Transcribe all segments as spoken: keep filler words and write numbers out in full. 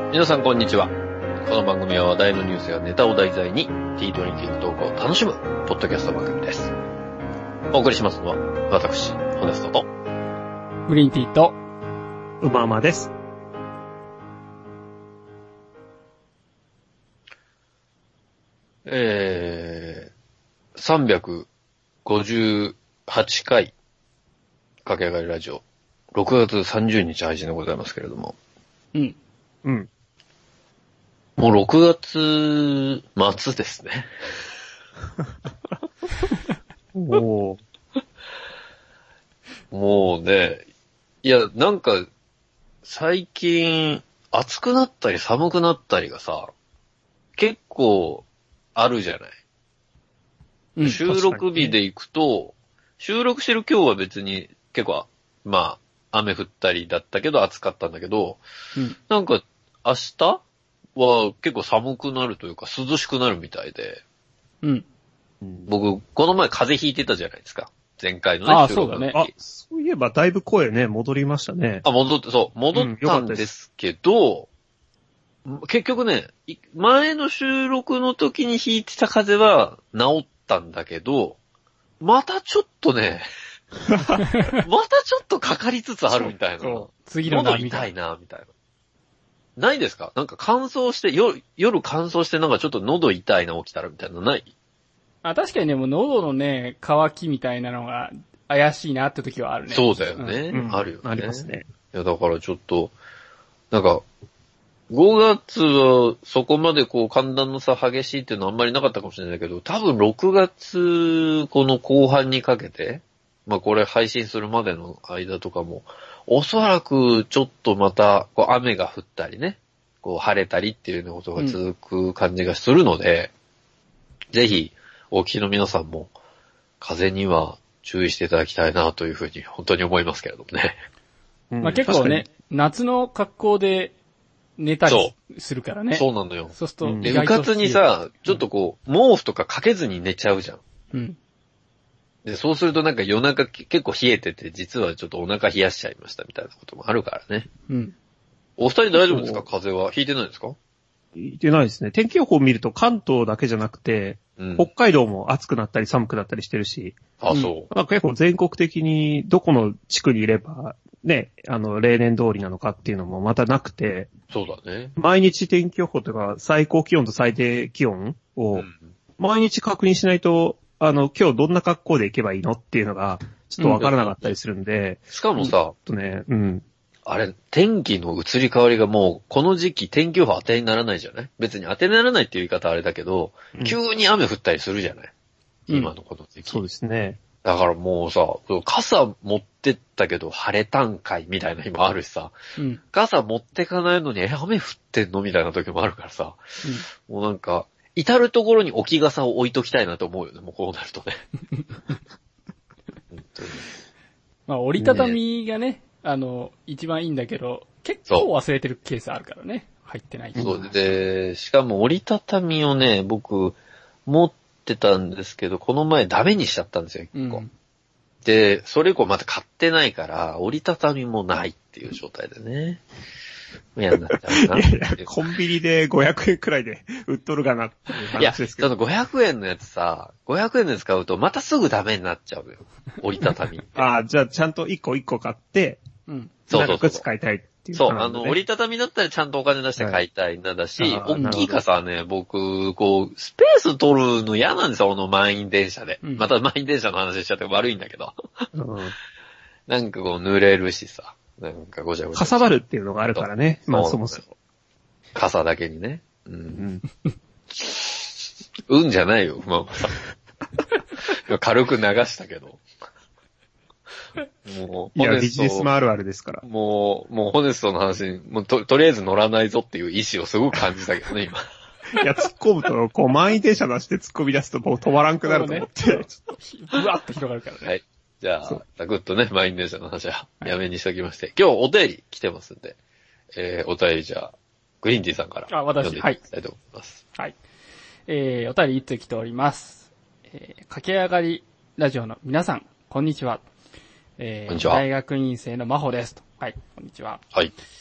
皆さんこんにちは。この番組は話題のニュースやネタを題材にティートリーティングトークを楽しむポッドキャスト番組です。お送りしますのは私、ホネストとグリーンティーとうままです。 えー、さんびゃくごじゅうはちかい駆け上がりラジオろくがつさんじゅうにち配信でございますけれども、 うんうんもうろくがつ末ですね。 おーもうね、いやなんか最近暑くなったり寒くなったりがさ、結構あるじゃない。うん、収録日で行くと、ね、収録してる今日は別に結構、まあ、雨降ったりだったけど暑かったんだけど、うん、なんか明日は結構寒くなるというか涼しくなるみたいで、 うん。 僕、この前風邪ひいてたじゃないですか。前回のね。 ああ、そうだね。 あ、そういえばだいぶ声ね、戻りましたね。 あ、戻って、そう、戻ったんですけど、うん、結局ね、前の収録の時にひいてた風邪は治ったんだけど、またちょっとね、またちょっとかかりつつあるみたいな。そうそう、 次の喉痛いな、みたいな。ないですか？なんか乾燥して、夜、夜乾燥してなんかちょっと喉痛いな起きたらみたいなのない？ あ、確かにね、もう喉のね、渇きみたいなのが怪しいなって時はあるね。 そうだよね。うん、あるよね。 ありますね。 いや、だからちょっと、なんか、ごがつはそこまでこう寒暖の差激しいっていうのはあんまりなかったかもしれないけど、多分ろくがつこの後半にかけて、まあこれ配信するまでの間とかも、おそらくちょっとまたこう雨が降ったりね、こう晴れたりっていうようなことが続く感じがするので、うん、ぜひお聞きの皆さんも風には注意していただきたいなというふうに本当に思いますけれどもね。 うん、まあ結構ね、夏の格好で寝たりするからね。 そうなのよ。 そうすると、うん、 で、うかつにさ、ちょっとこう、毛布とかかけずに寝ちゃうじゃん。 うん。 で、そうするとなんか夜中結構冷えてて、実はちょっとお腹冷やしちゃいましたみたいなこともあるからね。 うん。 お二人大丈夫ですか？風邪は。ひいてないですか？ ひいてないですね。天気予報を見ると関東だけじゃなくて、うん、北海道も暑くなったり寒くなったりしてるし。 あ、そう。 うん、なんか結構全国的にどこの地区にいれば、ね、あの、例年通りなのかっていうのもまたなくて。 そうだね。 毎日天気予報とか最高気温と最低気温を毎日確認しないと、あの、今日どんな格好で行けばいいのっていうのがちょっとわからなかったりするんで。 うん、しかもさ、 とね、うん。 あれ、天気の移り変わりがもう、この時期天気予報当てにならないじゃない？別に当てにならないっていう言い方あれだけど、うん、急に雨降ったりするじゃない？今のこの時期。 そうですね。 だからもうさ、傘持ってったけど晴れたんかいみたいな日もあるしさ、うん、傘持ってかないのに、え、雨降ってんのみたいな時もあるからさ、うん、もうなんか、至るところに置き傘を置いときたいなと思うよね、もうこうなるとね。本当にまあ折りたたみがね、ね、あの、一番いいんだけど、結構忘れてるケースあるからね、入ってない。 そうで、しかも折りたたみをね、僕、持ってたんですけど、この前ダメにしちゃったんですよ、一個。うん、で、それ以降また買ってないから、折りたたみもないっていう状態でね。嫌になっちゃうな。 いやいや、コンビニでごひゃくえんくらいで売っとるかなっていう話ですけど。 いや、そのごひゃくえんのやつさ、ごひゃくえんのやつ買うとまたすぐダメになっちゃうのよ。折りたたみ。 ああ、じゃあちゃんと一個一個買って、うん。そうそうそう。長く使いたいっていう、ね。 そう、あの、折りたたみだったらちゃんとお金出して買いたいんだし、はい、大きい傘はね、僕、こう、スペース取るの嫌なんですよ、この満員電車で。うん、また満員電車の話しちゃって悪いんだけど。うん、なんかこう、濡れるしさ。なんかごちゃごちゃ。 かさばるっていうのがあるからね。まあそもそも。 傘だけにね。うん。うん、うんじゃないよ、まあさ。軽く流したけど。 もう、いや、ビジネスもあるあるですから。 もう、もうホネストの話に、もうと、とりあえず乗らないぞっていう意志をすごく感じたけどね、今。 いや、突っ込むと、こう、満員電車出して突っ込み出すともう止まらんくなると思って。ね、 ぶわっと広がるからね。 はい。じゃあ、サクッとね、満員電車の話はやめにしておきまして、はい、今日お便り来てますんで、えー、お便りじゃあ、グリーンティーさんからあ、私、 読んでいきたいと思います。 はい。はい、えー、お便りいつ来ております。えー、駆け上がりラジオの皆さん、こんにちは。えー、 こんにちは。 大学院生の真帆です。はい、こんにちは。 はい。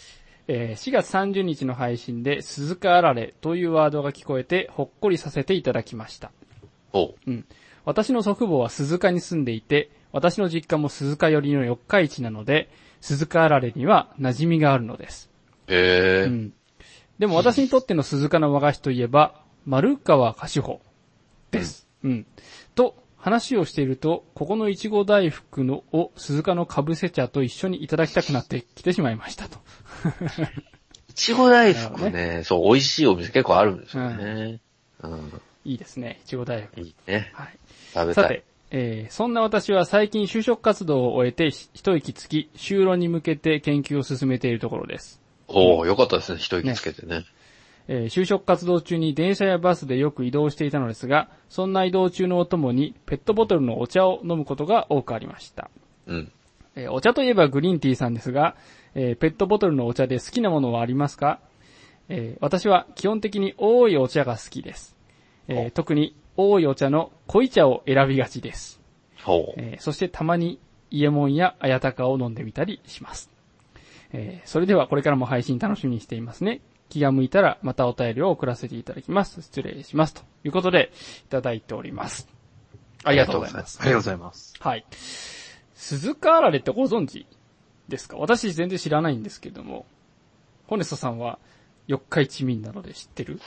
えー、しがつさんじゅうにちの配信で鈴鹿あられというワードが聞こえてほっこりさせていただきました。 おうん。私の祖父母は鈴鹿に住んでいて、私の実家も鈴鹿寄りの四日市なので、鈴鹿あられには馴染みがあるのです。 へー。 うん。でも私にとっての鈴鹿の和菓子といえば、丸川菓子穂です。うん。と、話をしていると、ここのいちご大福のを鈴鹿のかぶせ茶と一緒にいただきたくなってきてしまいましたと。 いちご大福ね、ねそう、美味しいお店結構あるんですよね。うん。うん、 いいですね、いちご大福。 いいね。 はい。 食べたい。 さて、えー、そんな私は最近就職活動を終えて一息つき、就労に向けて研究を進めているところです。 おー、よかったですね、一息つけてね。ねえー、就職活動中に電車やバスでよく移動していたのですが、そんな移動中のお供にペットボトルのお茶を飲むことが多くありました。 うん。 えー、お茶といえばグリーンティーさんですが、えー、ペットボトルのお茶で好きなものはありますか？えー、私は基本的に多いお茶が好きです。えー、特に多いお茶の濃い茶を選びがちです。 ほう。 えー、そしてたまに伊右衛門や綾鷹を飲んでみたりします。えー、それではこれからも配信楽しみにしていますね。気が向いたらまたお便りを送らせていただきます。失礼します。ということで、いただいております。ありがとうございます。 ありがとうございます。 はい。鈴鹿あられってご存知ですか？私全然知らないんですけども、ホネストさんは四日市民なので知ってる？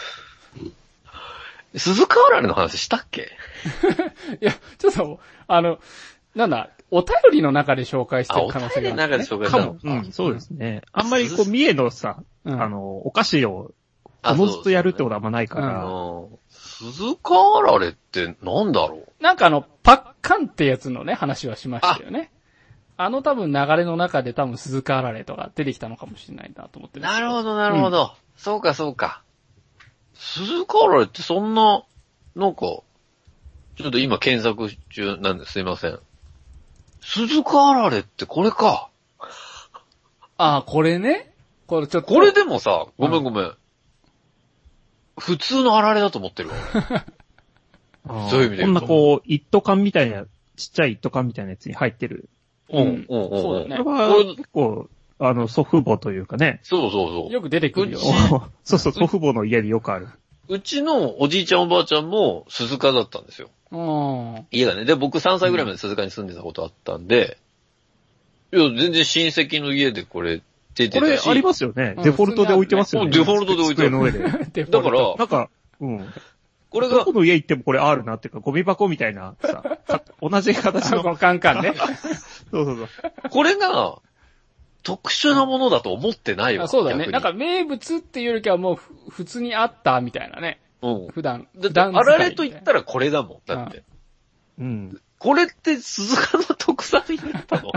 鈴鹿あられの話したっけ？ いや、ちょっと、あの、なんだ、お便りの中で紹介してる可能性がある、ね。 お便りの中で紹介したのか。 うん、そうですね。あんまりこう、三重のさ、うん、あの、お菓子を、おのずとやるってことはあんまないから。 うん、鈴鹿あられってなんだろう？ なんかあの、パッカンってやつのね、話はしましたよね。あ, あの多分流れの中で多分鈴鹿あられとか出てきたのかもしれないなと思ってる。 なるほど、なるほど、うん。そうか、そうか。鈴鹿あられってそんな、なんか、ちょっと今検索中なんですいません。鈴鹿あられってこれか。 ああ、これね。これちょっと。 これでもさ、ごめんごめん。うん、普通のあられだと思ってるわ。そういう意味で。 こんなこう、一斗缶みたいな、ちっちゃい一斗缶みたいなやつに入ってる。 うん、うん、うん。そうだね。 これは結構、あの、祖父母というかね。 そうそうそう。 よく出てくるよ。 そうそう、祖父母の家によくある。 うちのおじいちゃんおばあちゃんも鈴鹿だったんですよ。家がね。で、僕さんさいぐらいまで鈴鹿に住んでたことあったんで、うん、いや、全然親戚の家でこれ出てたし。 これありますよね。デフォルトで置いてますよね。 デフォルトで置いてる。 机の上で。だから、なんか、うん。これが。どこの家行ってもこれあるなっていうか、ゴミ箱みたいなさ、同じ形の。 このカンカンね。 そうそうそう。 これが、特殊なものだと思ってないわ。 あ、そうだね。なんか名物っていうよりかはもう普通にあったみたいなね。 うん。 普段。 だってあられと言ったらこれだもん。だって。 うん。 これって鈴鹿の特産品だったの？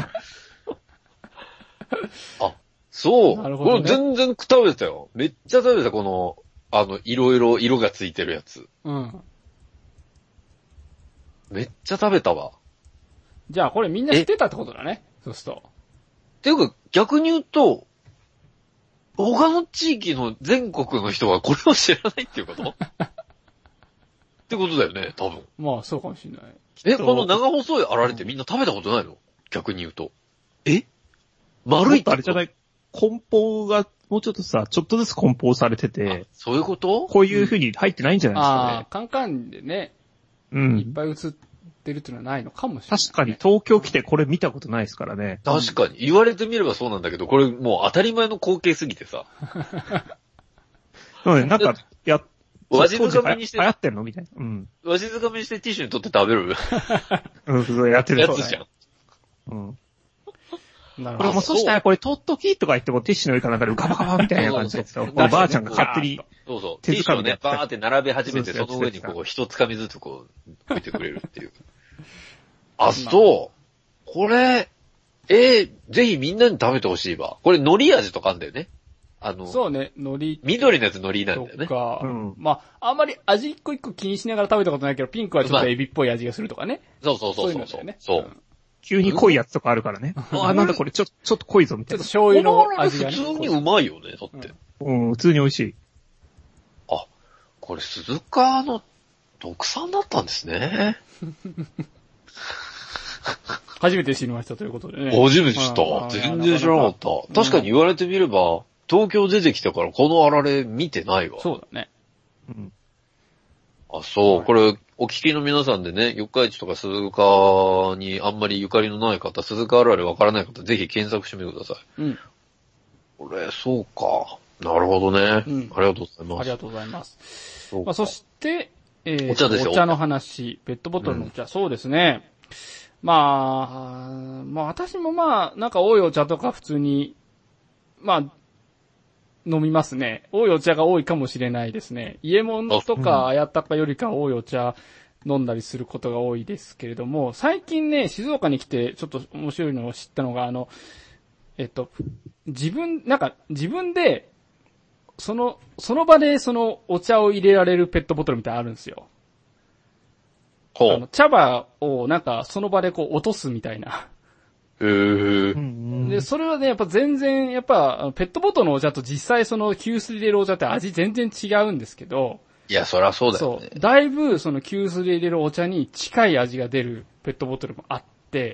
あ、そう。なるほど、ね。これ全然食べたよ。めっちゃ食べた、この、あの、いろいろ色がついてるやつ。 うん。 めっちゃ食べたわ。 じゃあこれみんな知ってたってことだね。そうすると。 っていうか、逆に言うと、他の地域の全国の人はこれを知らないっていうことってことだよね、多分。 まあ、そうかもしれない。 え、この長細いあられってみんな食べたことないの？逆に言うと。え？丸いってこと？ あれじゃない、梱包が、もうちょっとさ、ちょっとずつ梱包されてて。 そういうこと？ こういう風に入ってないんじゃないですかね。 ああ、カンカンでね。 うん。 いっぱい映ってるっていうのはないのかもしれない、ね。 確かに東京来てこれ見たことないですからね。 確かに。言われてみればそうなんだけど、これもう当たり前の光景すぎてさ。 そうね、なんか、や、 わしづかみにして。 流行ってんのみたいな。うん。 わしづかみにしてティッシュに取って食べる。 うん、そうやってるやつじゃん。 うん。 なるほど。 これもうそしたらこれ取っときとか言ってもティッシュの上かなんかでガバガバみたいな感じでさ、ばあちゃんが勝手に。 そうそう。ティッシュをね、バーって並べ始めて、その上にこう、一つかみずつこう、置いてくれるっていう。あ、そう。これ、えー、ぜひみんなに食べてほしいわ。これ海苔味とかあんだよね。あの、 そうね、海苔。 緑のやつ海苔なんだよね。 とか、うん、まあ、あんまり味一個一個気にしながら食べたことないけど、ピンクはちょっとエビっぽい味がするとかね。 まあ、そうそうそうそう。 そういうのだよね。 そう。うん急に濃いやつとかあるからね。あ、なんだこれちょ、ちょっと濃いぞみたいな。 ちょっと醤油の味がね。普通にうまいよね、だって。 うん、うん、普通に美味しい。 あ、これ鈴鹿の特産だったんですね。 初めて知りましたということでね。 初めて知った。全然知らなかった。確かに言われてみれば、 東京出てきたからこのあられ見てないわ。 そうだね。 うん。 あ、そう。 はいこれ、お聞きの皆さんでね、四日市とか鈴鹿にあんまりゆかりのない方、鈴鹿あるあるわからない方、ぜひ検索してみてください。 うん。 これ、そうか。なるほどね。 うんありがとうございます。 ありがとうございます。 そうかまあ、そして、えー、 お茶ですよお茶の話、ペットボトルのお茶、そうですね。まあ、まあ私もまあ、なんか多いお茶とか普通に、まあ、飲みますね。多いお茶が多いかもしれないですね。家物とかあやたかよりか多いお茶飲んだりすることが多いですけれども、最近ね、静岡に来てちょっと面白いのを知ったのが、あの、えっと、自分、なんか自分で、その、その場でそのお茶を入れられるペットボトルみたいなのあるんですよ。 ほう。 あの茶葉をなんかその場でこう落とすみたいな。 へー。 うんで、それはね、やっぱ全然、やっぱ、あのペットボトルのお茶と実際その急須で入れるお茶って味全然違うんですけど、 いや、そりゃそうだよね。 そう。だいぶその急須で入れるお茶に近い味が出るペットボトルもあって、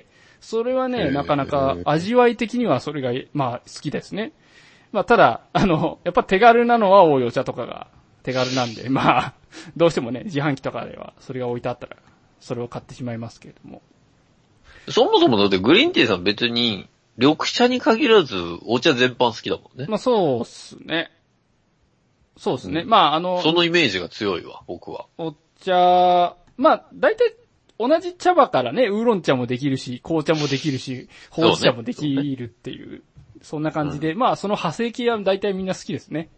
それはね、 へーなかなか味わい的にはそれが、まあ好きですね。まあただ、あの、やっぱ手軽なのは多いお茶とかが手軽なんで、まあ、どうしてもね、自販機とかではそれが置いてあったら、それを買ってしまいますけれども。 そもそもだってグリーンティーさん別に、緑茶に限らず、お茶全般好きだもんね。 まあそうっすね。そうですね。 うんまああの、 そのイメージが強いわ、僕は。 お茶、まあ、大体、同じ茶葉からね、ウーロン茶もできるし、紅茶もできるし、ほうじ茶もできるっていう、そんな感じで、まあ、その派生系は大体みんな好きですね。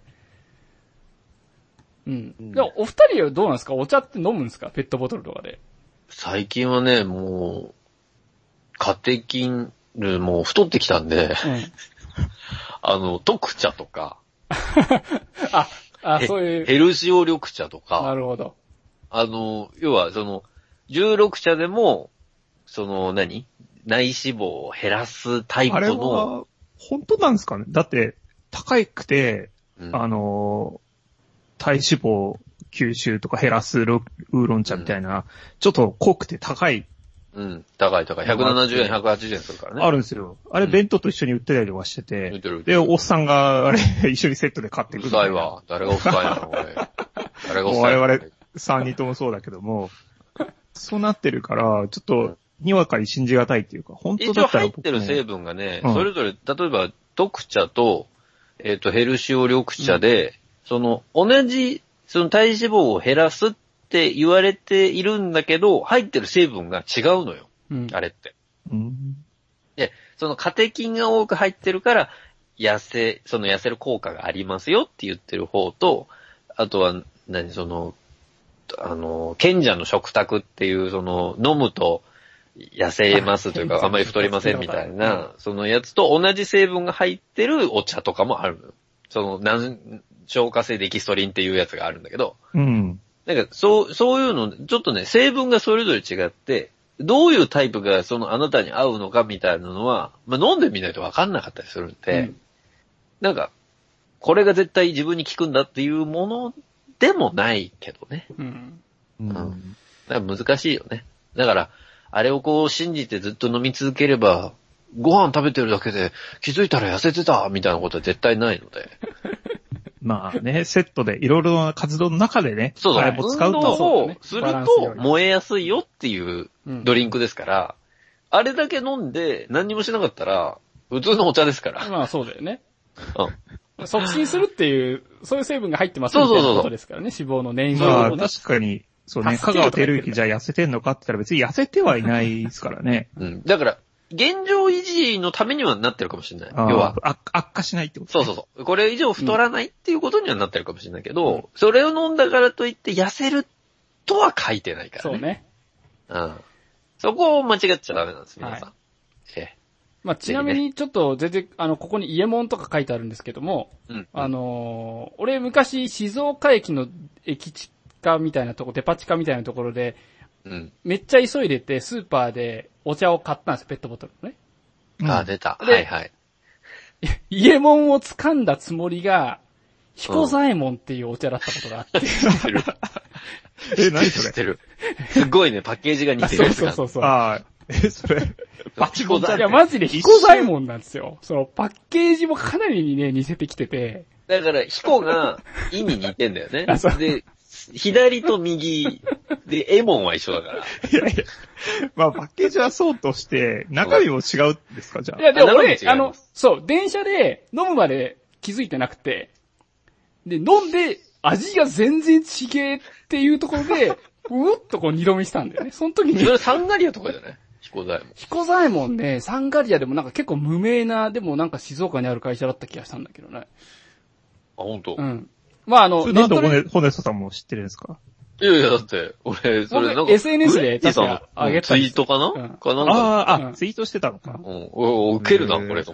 うん。 うんでも、お二人はどうなんですか？お茶って飲むんですか？ペットボトルとかで。 最近はね、もう、カテキンルもう太ってきたんで、 うん。 あの、特茶とか、 あ、あ、 へそういう、 ヘルシオ緑茶となか、 るほど。 あの、要はその、じゅうろく茶でも、その何、内脂肪を減らすタイプあれの、 は、本当なんですかね？だって、高くて、 うんあの、体脂肪吸収とか減らすロウーロン茶みたいな、ちょっと濃くて高い、 うん、高い高い。ひゃくななじゅうえん、ひゃくはちじゅうえんするからね。 あるんですよ。あれうん弁当と一緒に売ってたりとかしてて、で、 売ってる売ってる。 おっさんが、あれ、一緒にセットで買ってくうるるみたいな。 さいわ。誰がうるさいの俺。誰がうるさいの我々さんにんともそうだけども、そうなってるから、ちょっと、にわかに信じがたいっていうか、本当一応だったら入ってる成分。 分がね、 うんそれぞれ、例えば、特茶と、えっ、と、ヘルシオ緑茶で、その、同じ、その体脂肪を減らすって言われているんだけど、入ってる成分が違うのよ。 うん。 あれって。 うん。 で、そのカテキンが多く入ってるから、痩せ、その痩せる効果がありますよって言ってる方と、あとは、何、その、あの、賢者の食卓っていう、その、飲むと痩せますというか、あんまり太りませんみたいな、そのやつと同じ成分が入ってるお茶とかもあるのよ。その、難消化性デキストリンっていうやつがあるんだけど、 うん。 なんか、そう、そういうの、ちょっとね、成分がそれぞれ違って、どういうタイプがそのあなたに合うのかみたいなのは、まあ、飲んでみないと分かんなかったりするんで、 うんなんか、これが絶対自分に効くんだっていうものでもないけどね。 うん。 うん。 だから難しいよね。だから、あれをこう信じてずっと飲み続ければ、ご飯食べてるだけで気づいたら痩せてたみたいなことは絶対ないので。 まあね、セットでいろいろな活動の中でね、 そうそう。 あれも使う運動と、 をするバランスよりと燃えやすいよっていううんドリンクですから、あれだけ飲んで何にもしなかったら、普通のお茶ですから。 まあそうだよね。 うん。 促進するっていう、そういう成分が入ってますみたいなことですからね、脂肪の燃焼まあをね。 確かに、そうね、香助けるとか言ってる川照之じゃあ痩せてんのかって言ったら別に痩せてはいないですからね。 うん。だから、現状維持のためにはなってるかもしれない。 あ要はあ、悪悪化しないってことそうそうそう。これ以上太らないっていうことにはなってるかもしれないけど、それを飲んだからといって痩せるとは書いてないからね。 そうね。 うん。そこを間違っちゃダメなんです、皆さん。 はええ。 まあちなみにちょっと全然、あの、ここに家門とか書いてあるんですけども、 うん。 あのー俺昔静岡駅の駅地下みたいなとこ、デパ地下みたいなところで、 うん。 めっちゃ急いでてスーパーでお茶を買ったんですよ、ペットボトルのね。 うんあ、出た。 ではいはい。 家門を掴んだつもりが、彦左衛門っていうお茶だったことがあって。 知ってる。 え、何それ知ってる。すごいね、パッケージが似てるそうやつが。 そうそうそう。 ああ、 え、それ、バチボンじゃいや、マジで彦左衛門なんですよ。そのパッケージもかなりね、似せてきてて。 だから、彦が、意に似てんだよね。で、左と右、で、エモンは一緒だから。 いやいや、まあパッケージはそうとして、中身も違うんですか、じゃあ。 いや、でも俺、 ああの、そう、電車で飲むまで気づいてなくて、で、飲んで味が全然違えっていうところで、うおっとこう二度見したんだよね。その時に。 それサンガリアとかじゃない彦左衛門。 彦左衛門ね、サンガリアでもなんか結構無名な、でもなんか静岡にある会社だった気がしたんだけどね。 あ、本当。 うん。まああの、 それなんでホネ、ホネストさんも知ってるんですか？ いやいや、だって、俺、それなんか、 エスエヌエス で確か上げたツイートかな、 うん、 かなんか。 ああ、 うん、 ツイートしてたのか。 うん。お、受けるな、これと。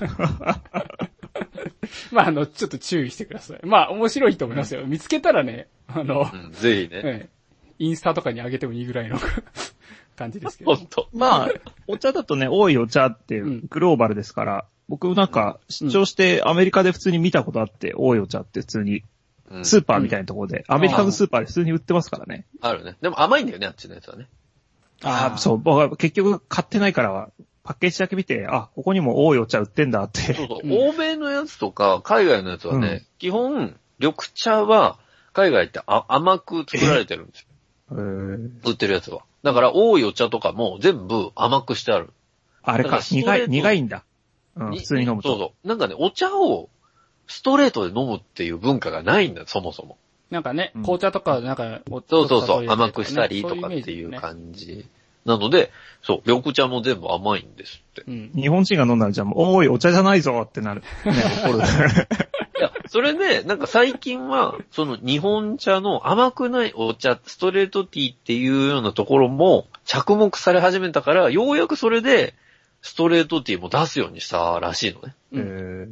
まああの、ちょっと注意してください。まあ面白いと思いますよ。見つけたらね、あの、 うん、ぜひね、 うん。インスタとかに上げてもいいぐらいの感じですけど。 ほんと。 まあ、お茶だとね、多いお茶ってグローバルですから、僕なんか出張してアメリカで普通に見たことあって、多いお茶って普通に、スーパーみたいなところで、アメリカのスーパーで普通に売ってますからね。 あるね。でも甘いんだよね、あっちのやつはね。 ああ、そう、僕は結局買ってないからは、パッケージだけ見て、あ、ここにも多いお茶売ってんだって。 そうそう。 うん、 欧米のやつとか、海外のやつはね、うん、基本、緑茶は、海外ってあ甘く作られてるんですよ。売ってるやつは。だから、多いお茶とかも全部甘くしてある。 あれか、苦い、苦いんだ。うん、普通に飲むと。 そうそう。なんかね、お茶をストレートで飲むっていう文化がないんだ、そもそも。 なんかね、紅茶とか、なんか、 うん、そうそうそう、甘くしたりとかっていう感じ。なので、そう、緑茶も全部甘いんですって。 うん、 日本人が飲んだらじゃあもう、おい、お茶じゃないぞってなる。ね、怒る。 いや、それで、なんか最近は、その日本茶の甘くないお茶、ストレートティーっていうようなところも着目され始めたから、ようやくそれで、ストレートティーも出すようにしたらしいのね。 うん、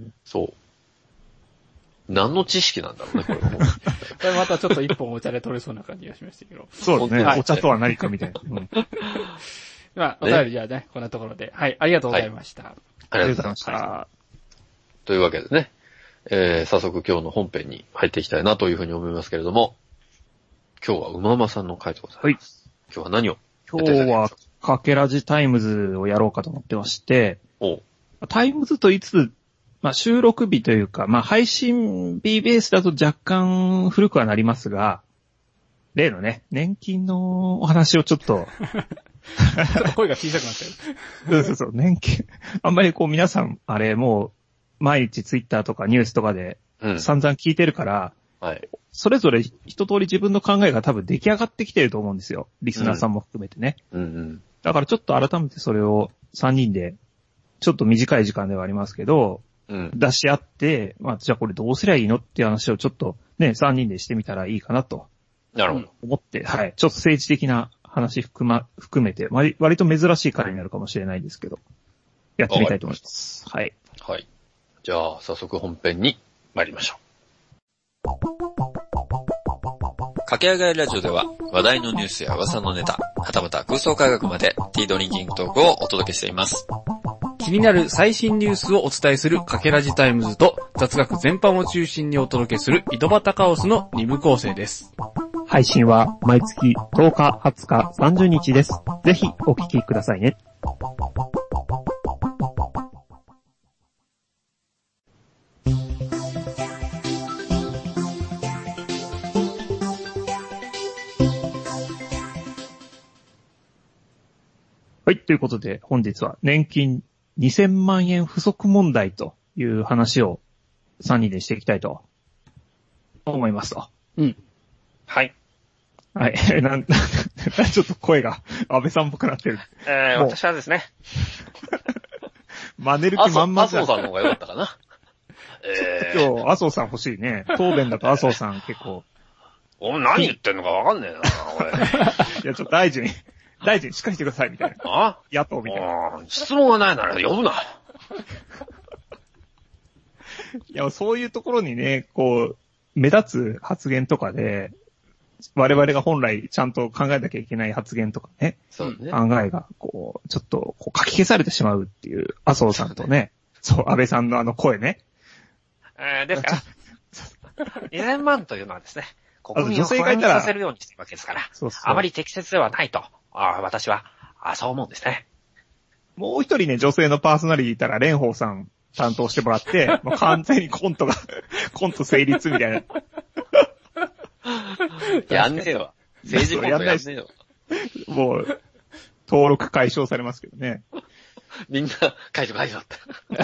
そう。何の知識なんだろうね、これも。これまたちょっと一本お茶で取れそうな感じがしましたけど。 そうですね、はい。お茶とは何かみたいな。うん、 まあ、お便りじゃあね、こんなところで。はい、ありがとうございました。はい、 ありがとうございました。 というわけでね、えー、早速今日の本編に入っていきたいなというふうに思いますけれども、今日はうままさんの回でございます。はい、今日は何を今日は、かけらじタイムズをやろうかと思ってまして、 おタイムズといつ、まあ収録日というか、まあ配信日ベースだと若干古くはなりますが、例のね、年金のお話をちょっと、 ちょっと声が小さくなってる。 そうそうそう、年金、あんまりこう皆さん、あれもう、毎日ツイッターとかニュースとかで散々聞いてるから、 うん、はい。 それぞれ一通り自分の考えが多分出来上がってきてると思うんですよ。リスナーさんも含めてね。 うんうんうん、 だからちょっと改めてそれをさんにんで、ちょっと短い時間ではありますけど、 うん、 出し合って、まあじゃあこれどうすりゃいいのっていう話をちょっとね、さんにんでしてみたらいいかなと。 なるほど。 思って、はい。ちょっと政治的な話含ま、含めて、割、割と珍しい回になるかもしれないですけど、やってみたいと思います。はい。 はい。じゃあ、早速本編に参りましょう。駆け上がりラジオでは話題のニュースや噂のネタ、はたまた空想科学までティードリンキングトークをお届けしています。 気になる最新ニュースをお伝えするかけらじタイムズと雑学全般を中心にお届けする井戸端カオスの二部構成です。 配信は毎月とおか、はつか、さんじゅうにちです。ぜひお聞きくださいね。はい、ということで本日は年金にせんまんえん不足問題という話をさんにんでしていきたいと思いますと。 うん。 はい。 はい。なん、ちょっと声が安倍さんっぽくなってる。 えー、私はですね。 真似る気満々じゃん。 麻生さんの方が良かったかな。 えー、今日、麻生さん欲しいね。答弁だと麻生さん結構。 お何言ってんのかわかんねえな、おい。 いや、ちょっと大臣、大臣しっかりしてください、みたいな。 あ野党みたいな。 質問がないなら呼ぶな。 いや、そういうところにね、こう、目立つ発言とかで、我々が本来ちゃんと考えなきゃいけない発言とかね。 そうね。 考えが、こう、ちょっと、こう、書き消されてしまうっていう、麻生さんとね。そう、安倍さんのあの声ね。 えー、ですから、にせんまんというのはですね、国民を不安にさせるようにしてるわけですから、そうそうあまり適切ではないと、あ私はあそう思うんですね。 もう一人ね、女性のパーソナリティいたら、蓮舫さん担当してもらって、もう完全にコントが、コント成立みたいな。 やんねえわ。政治コントやんねえわ。 もう、登録解消されますけどね。 みんな、解除解除って。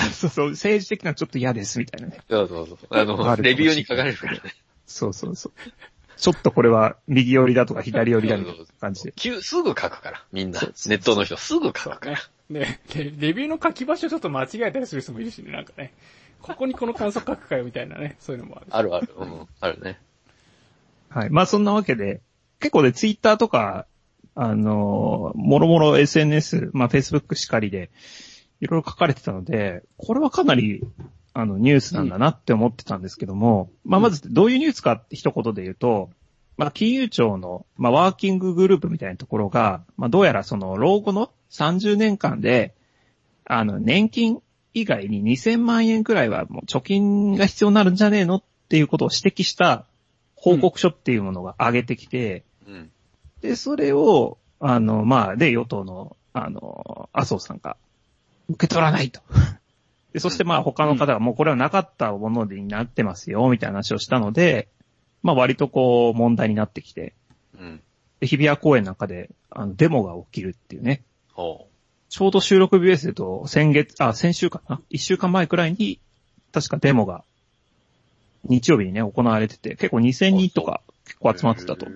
そうそう、政治的なちょっと嫌です、みたいなね。 そうそうそう。あの、レビューに書かれるからね。 そうそうそう。ちょっとこれは右寄りだとか左寄りだみたいな感じで。 急、すぐ書くから、みんな。ネットの人すぐ書くから。 ね、レビューの書き場所ちょっと間違えたりする人もいるしね、なんかね。ここにこの感想書くかよみたいなね、そういうのもある。 あるある。うん、あるね。 はい。まあそんなわけで、結構ね、ツイッターとか、あの、もろもろ エスエヌエス、まあ Facebook しかりで、いろいろ書かれてたので、これはかなり、あの、ニュースなんだなって思ってたんですけども、うん、まあまずどういうニュースかって一言で言うと、まあ金融庁の、まあワーキンググループみたいなところが、まあどうやらその老後のさんじゅうねんかんで、あの、年金以外ににせんまんえんくらいはもう貯金が必要になるんじゃねえのっていうことを指摘した報告書っていうものが上げてきて、うん、で、それを、あの、まあ、で、与党の、あの、麻生さんが受け取らないと。で、そしてまあ他の方がもうこれはなかったものになってますよ、みたいな話をしたので、まあ割とこう問題になってきて、うん、で、日比谷公園なんかで、あの、デモが起きるっていうね。ほう。ちょうど収録日ベースでと、先月、あ、先週かな？一週間前くらいに、確かデモが、日曜日にね、行われてて、結構にせんにんとか結構集まってたと。うん。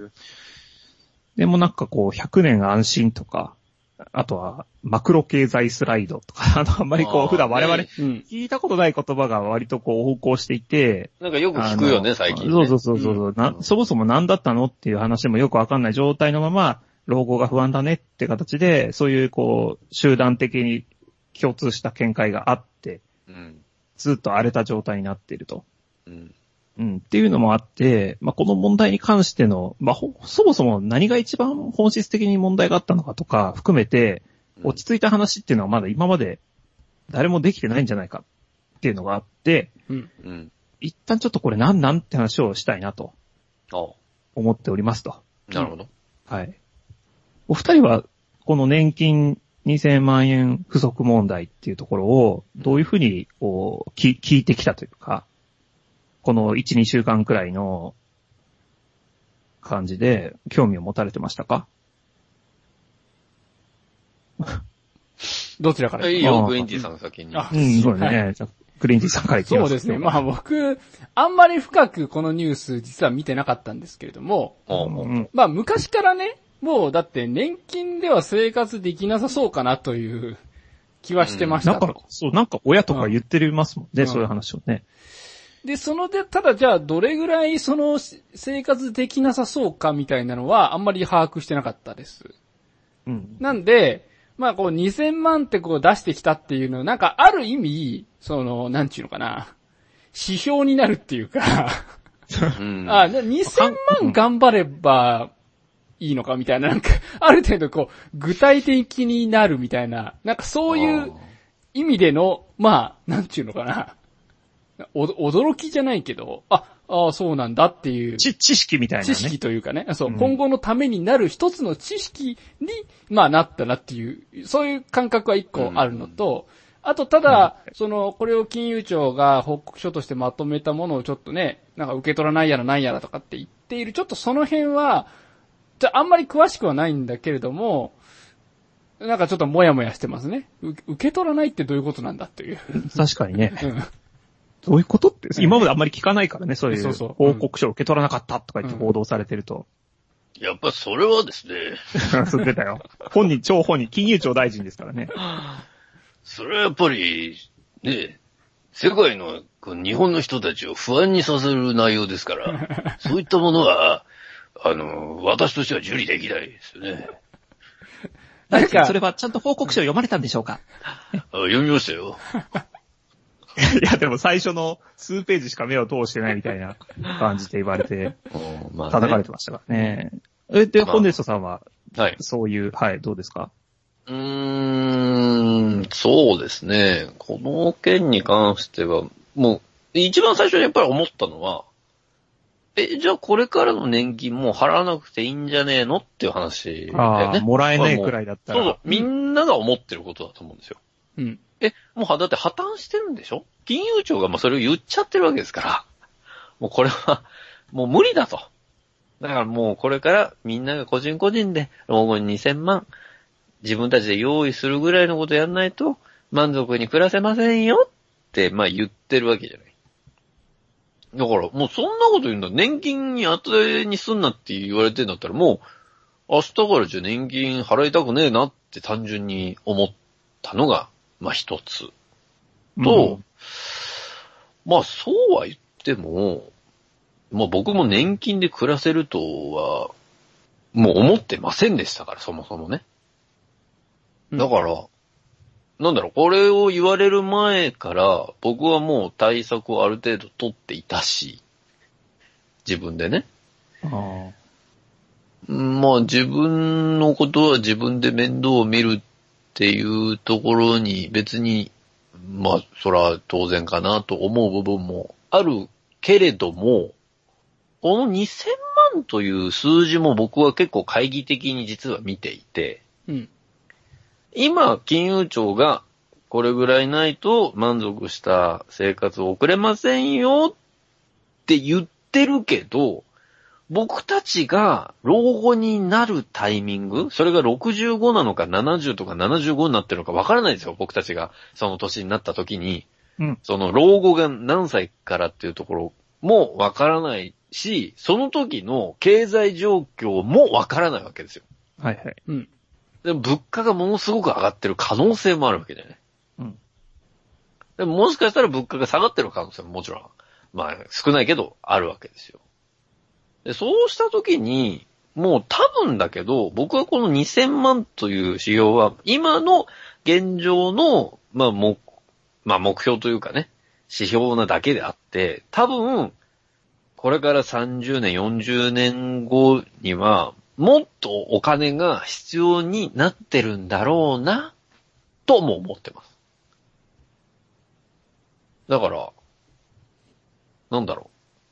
でもなんかこう、ひゃくねん安心とか、あとは、マクロ経済スライドとか、あの、あんまりこう、普段我々、聞いたことない言葉が割とこう、横行していて。 なんかよく聞くよね、最近、ね。 そうそうそうそう、うんな。そもそも何だったのっていう話もよくわかんない状態のまま、老後が不安だねって形で、そういうこう、集団的に共通した見解があって、うん、ずっと荒れた状態になっていると。うんうん、っていうのもあって、まあ、この問題に関しての、まあ、そもそも何が一番本質的に問題があったのかとか含めて、落ち着いた話っていうのはまだ今まで誰もできてないんじゃないかっていうのがあって、うんうん、一旦ちょっとこれ何なんって話をしたいなと思っておりますと。 なるほど。 はい。お二人はこの年金にせんまんえん不足問題っていうところをどういうふうにこう聞いてきたというか、このいち、にしゅうかんくらいの感じで興味を持たれてましたか？ どちらからいいよ、グリーンティーさんが先に。 あ、うん、そうね。じゃグリーンティーさんからいきます。 そうですね。まあ僕、あんまり深くこのニュース実は見てなかったんですけれども、うん、まあ昔からね、もうだって年金では生活できなさそうかなという気はしてましたと。 うん、なんか、そう、なんか親とか言ってますもんね、うん、そういう話をね。 で、そので、ただじゃあどれぐらいその生活できなさそうかみたいなのはあんまり把握してなかったです。うん。なんで、まあこうにせんまんってこう出してきたっていうのはなんかある意味、その、なんちゅうのかな、指標になるっていうか、うん、あ、にせんまん頑張ればいいのかみたいな、なんか、ある程度こう、具体的になるみたいな、なんかそういう意味での、まあ、なんちゅうのかな、お驚きじゃないけど、あ、あそうなんだっていう。 知、知識みたいなね。 知識というかね。そう、うん、今後のためになる一つの知識に、まあなったなっていう、そういう感覚は一個あるのと、うん、あとただ、うん、その、これを金融庁が報告書としてまとめたものをちょっとね、なんか受け取らないやらないやらとかって言っている、ちょっとその辺は、じゃあんまり詳しくはないんだけれども、なんかちょっともやもやしてますね。受け取らないってどういうことなんだっていう。 確かにね。うんどういうことって、今まであんまり聞かないからね、そういう報告書を受け取らなかったとか言って報道されてると。 うん、やっぱそれはですね。 そう出たよ。本人、超本人、金融庁大臣ですからね。 それはやっぱり、ね、世界の日本の人たちを不安にさせる内容ですから、そういったものは、あの、私としては受理できないですよね。 なんか、それはちゃんと報告書を読まれたんでしょうか？ あ読みましたよ。 いや、でも最初の数ページしか目を通してないみたいな感じで言われて、叩かれてましたからね。え、で、ホネストさんは、はい。そういう、はい、どうですか？ うーん、そうですね。この件に関しては、もう、一番最初にやっぱり思ったのは、 え、じゃあこれからの年金も払わなくていいんじゃねえのっていう話だよね。 ああ、もらえないくらいだったら。 そうそう、みんなが思ってることだと思うんですよ。 うん。 え、もうは、だって破綻してるんでしょ？金融庁がもうそれを言っちゃってるわけですから。もうこれは、もう無理だと。だからもうこれからみんなが個人個人で老後ににせんまん自分たちで用意するぐらいのことやんないと満足に暮らせませんよって、まあ言ってるわけじゃない。だからもうそんなこと言うんだ。年金に当てにすんなって言われてんだったらもう明日からじゃ年金払いたくねえなって単純に思ったのが、まあ一つ。と、うん、まあそうは言っても、もう僕も年金で暮らせるとは、もう思ってませんでしたから、そもそもね。だから、うん、なんだろう、これを言われる前から、僕はもう対策をある程度取っていたし、自分でね。ああ、まあ自分のことは自分で面倒を見るっていうところに別に、まあそれは当然かなと思う部分もあるけれども、このにせんまんという数字も僕は結構懐疑的に実は見ていて、うん、今、金融庁がこれぐらいないと満足した生活を送れませんよって言ってるけど、僕たちが老後になるタイミング、それがろくじゅうごなのかななじゅうとかななじゅうごになってるのかわからないですよ、僕たちがその年になった時に。うん、その老後が何歳からっていうところもわからないし、その時の経済状況もわからないわけですよ。 はいはい。うん。 でも物価がものすごく上がってる可能性もあるわけだよね。うん。でももしかしたら物価が下がってる可能性ももちろん、まあ少ないけどあるわけですよ。で、そうした時に、もう多分だけど、僕はこのにせんまんという指標は、今の現状の、まあ目、まあ目標というかね、指標なだけであって、多分、これからさんじゅうねん、よんじゅうねんごには、もっとお金が必要になってるんだろうな、とも思ってます。だから、なんだろ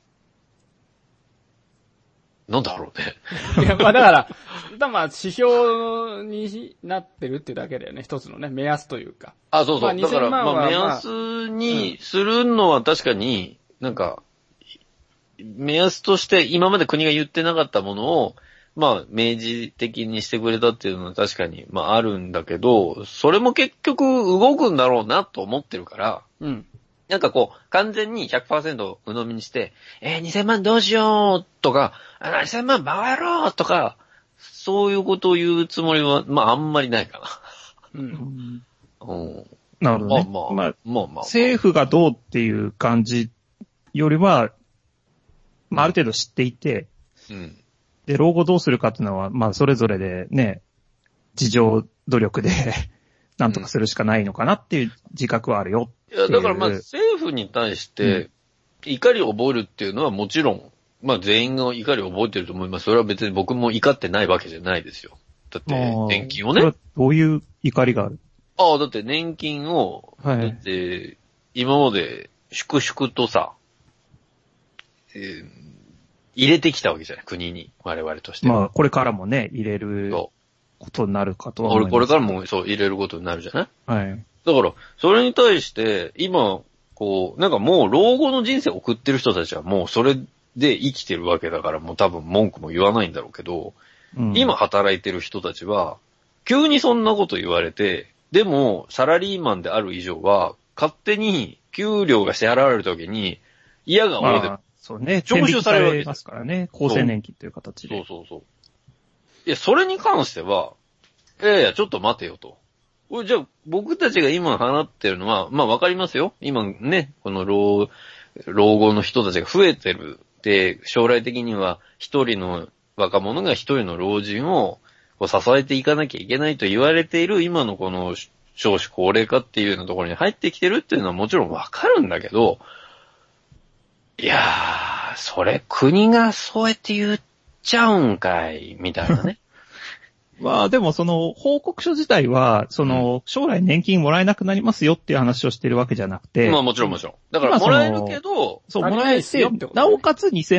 う。なんだろうね。 いや、まあだから、だまあ指標になってるっていうだけだよね。一つのね、目安というか。 あ、そうそう。まあ、だから、まあ目安にするのは確かに、なんか、目安として今まで国が言ってなかったものを、まあ明示的にしてくれたっていうのは確かに、まああるんだけど、それも結局動くんだろうなと思ってるから、うん。なんかこう、完全に ひゃくパーセント 鵜呑みにして、えー、にせんまんどうしようとか、あにせんまん回ろうとか、そういうことを言うつもりは、まああんまりないかな。うん。 うん、なるほどね。 まあまあ、 まあ、 まあまあ。 政府がどうっていう感じよりは、まあある程度知っていて、うん。で、老後どうするかっていうのは、まあそれぞれでね、自助努力で、なんとかするしかないのかなっていう自覚はあるよっていう。 いや、だからまあ政府に対して怒りを覚えるっていうのはもちろん、まあ全員が怒りを覚えてると思います。それは別に僕も怒ってないわけじゃないですよ。だって年金をね。 それはどういう怒りがある？ ああ、だって年金を、はい、だって今まで粛々とさ、えー、入れてきたわけじゃない、国に、我々としては。 まあこれからもね、入れる。そうことになるかとは思います。 これからもそう入れることになるじゃない？ はい。 だから、それに対して、今、こう、なんかもう老後の人生を送ってる人たちはもうそれで生きてるわけだからもう多分文句も言わないんだろうけど、うん、今働いてる人たちは、急にそんなこと言われて、でもサラリーマンである以上は、勝手に給料が支払われるときに、嫌が俺で、まあ、 そうね、徴収されるわけですからね、厚生年金という形で。 そうそうそう。いや、それに関しては、いやいや、ちょっと待てよと。これじゃあ、僕たちが今払ってるのは、まあわかりますよ。今ね、この老、老後の人たちが増えてる。で、将来的には一人の若者が一人の老人をこう支えていかなきゃいけないと言われている今のこの少子高齢化っていうようなところに入ってきてるっていうのはもちろんわかるんだけど、いやー、それ国がそうやって言っちゃうんかい、みたいなね。 まあでもその報告書自体は、その将来年金もらえなくなりますよっていう話をしてるわけじゃなくて。 まあもちろんもちろん。だからもらえるけど、 そう、もらえて、なおかつにせんまんっ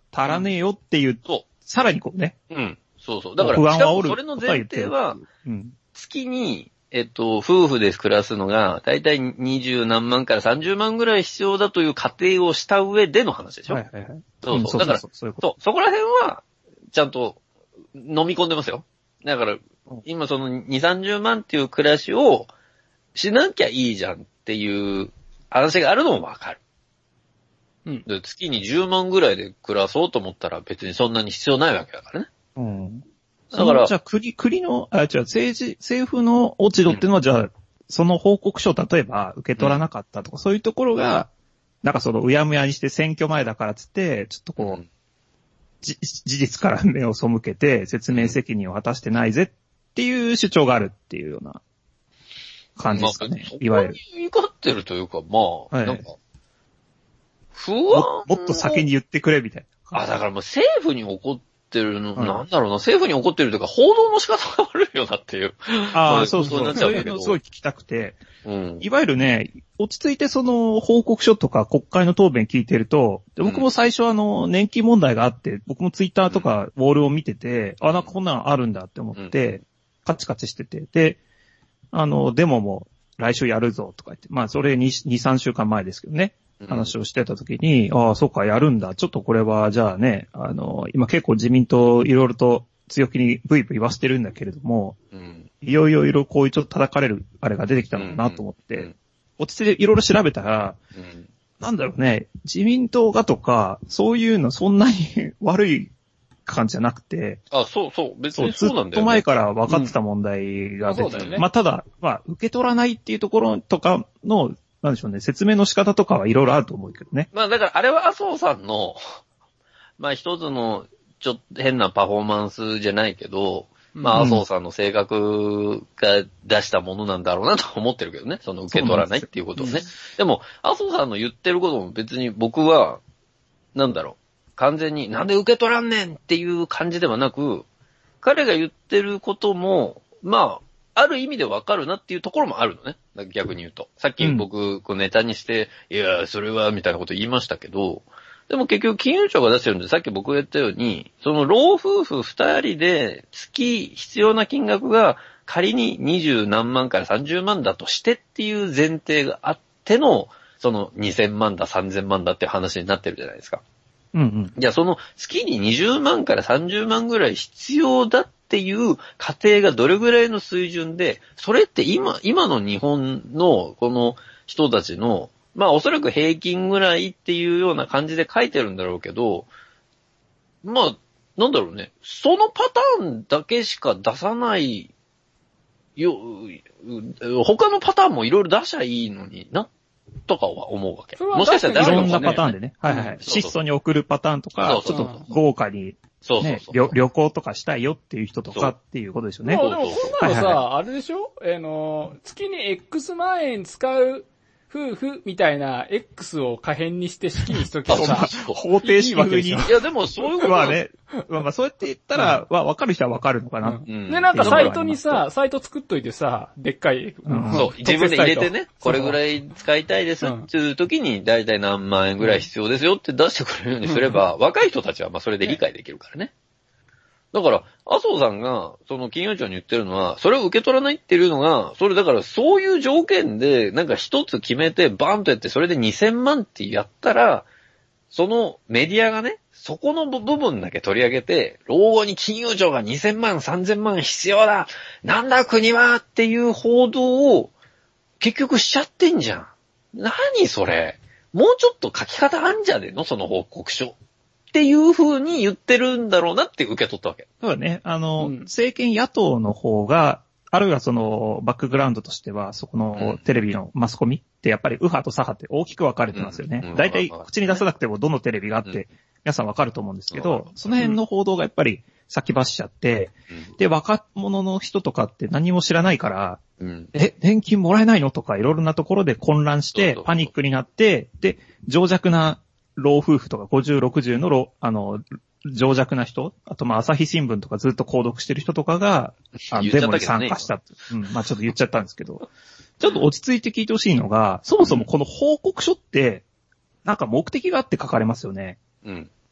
足らねえよっていう、 そう。 さらにこうね。 うん。そうそう。だから、 不安を煽るそれの前提は、 うん、 月に、えっと、夫婦で暮らすのが、だいたいにじゅうなんまんからさんじゅうまんぐらい必要だという仮定をした上での話でしょ。 はいはいはい。 そうそう。だから、そうそうそう、そこら辺は、ちゃんと飲み込んでますよ。だから、今そのに、さんじゅうまんっていう暮らしをしなきゃいいじゃんっていう話があるのもわかる。うん。で、月にじゅうまんぐらいで暮らそうと思ったら別にそんなに必要ないわけだからね。 うん。だから、じゃあ国、国の、あ、違う、政治、政府の落ち度っていうのは、うん、じゃあ、その報告書を例えば受け取らなかったとか、うん、そういうところが、なんかそのうやむやにして選挙前だからつって、ちょっとこう、うん、じ事実から目を背けて説明責任を果たしてないぜっていう主張があるっていうような感じですかね。まあ、いわゆる。 怒ってるというか、まあ、はい、なんか、不安も。もっと先に言ってくれみたいな。あ、だからもう政府に怒ってるの、はい、なんだろうな、政府に怒ってるというか、報道の仕方が悪いよなっていう。 ああ、まあ、そうそう。そういうのすごい聞きたくて、うん、いわゆるね、落ち着いてその報告書とか国会の答弁聞いてると、僕も最初あの年金問題があって、僕もツイッターとかウォールを見てて、うん、あ、なんかこんなのあるんだって思って、うん、カチカチしてて、で、あの、デモも来週やるぞとか言って、まあそれに、に、さんしゅうかんまえですけどね、話をしてた時に、うん、ああ、そうか、やるんだ。ちょっとこれは、じゃあね、あの、今結構自民党いろいろと強気にブイブイ言わせてるんだけれども、うん、いよいよいろこういうちょっと叩かれるあれが出てきたのかなと思って、うんうん、落ち着いていろいろ調べたら、うん、なんだろうね、自民党がとか、そういうのそんなに悪い感じじゃなくて、 あ、そうそう、別にそうなんだよね。 ずっと前から分かってた問題が出てきて、うん、まあ、ね、まあただ、まあ受け取らないっていうところとかの、なんでしょうね、説明の仕方とかはいろいろあると思うけどね。 まあだからあれは麻生さんの、まあ一つのちょっと変なパフォーマンスじゃないけど、まあ麻生さんの性格が出したものなんだろうなと思ってるけどね。その受け取らないっていうことをね。で, でも麻生さんの言ってることも別に僕は、なんだろう、完全になんで受け取らんねんっていう感じではなく、彼が言ってることも、まあ、ある意味でわかるなっていうところもあるのね。逆に言うと。さっき僕、こうネタにして、うん、いや、それは、みたいなこと言いましたけど、でも結局金融庁が出してるんで、さっき僕が言ったように、その老夫婦二人で月必要な金額が仮に二十何万から三十万だとしてっていう前提があっての、その二千万だ三千万だって話になってるじゃないですか。 うんうん。 じゃあその月ににじゅうまんからさんじゅうまんぐらい必要だっていう家庭がどれぐらいの水準で、それって今、今の日本のこの人たちの、まあおそらく平均ぐらいっていうような感じで書いてるんだろうけど、まあ、なんだろうね。そのパターンだけしか出さないよ、他のパターンもいろいろ出しゃいいのにな、とかは思うわけ。 もしかしたらいろんなパターンでね。はいはいはい。質素に送るパターンとか、ちょっと豪華に、 そうそうそう。 旅行とかしたいよっていう人とかっていうことでしょうね。 でも、でもそんなのさ、はいはいはい、あれでしょ、あの、月に X 万円使う夫婦みたいな X を可変にして式にしとけばさ、 方程式風に。いやでもそういうことはね、まあまあそうやって言ったら、うん、わかる人はわかるのかな、 うん。で、なんかサイトにさ、サイト作っといてさ、でっかい。 うん、そう、自分で入れてね、これぐらい使いたいですっていう時に、だいたい何万円ぐらい必要ですよって出してくれるようにすれば、うん、若い人たちはまあそれで理解できるからね。だから、麻生さんが、その金融庁に言ってるのは、それを受け取らないっていうのが、それだからそういう条件で、なんか一つ決めてバーンとやって、それでにせんまんってやったら、そのメディアがね、そこの部分だけ取り上げて、老後に金融庁がにせんまん、さんぜんまん必要だ、なんだ国はっていう報道を結局しちゃってんじゃん。何それ。もうちょっと書き方あんじゃねえのその報告書。っていう風に言ってるんだろうなって受け取ったわけ。 そうだね。あの、うん、政権野党の方が、あるいはその、バックグラウンドとしては、そこのテレビのマスコミってやっぱり右派と左派って大きく分かれてますよね。だいたい口に出さなくてもどのテレビがあって、皆さん分かると思うんですけど、その辺の報道がやっぱり先走っちゃって、で、若者の人とかって何も知らないから、え、年金もらえないのとかいろいろなところで混乱して、パニックになって、で、情弱な老夫婦とかごじゅう、ろくじゅうの老、あの、情弱な人、あとまあ朝日新聞とかずっと購読してる人とかが、あのデモに参加した。うん、まあちょっと言っちゃったんですけど、ちょっと落ち着いて聞いてほしいのが、そもそもこの報告書って、なんか目的があって書かれますよね。 うん。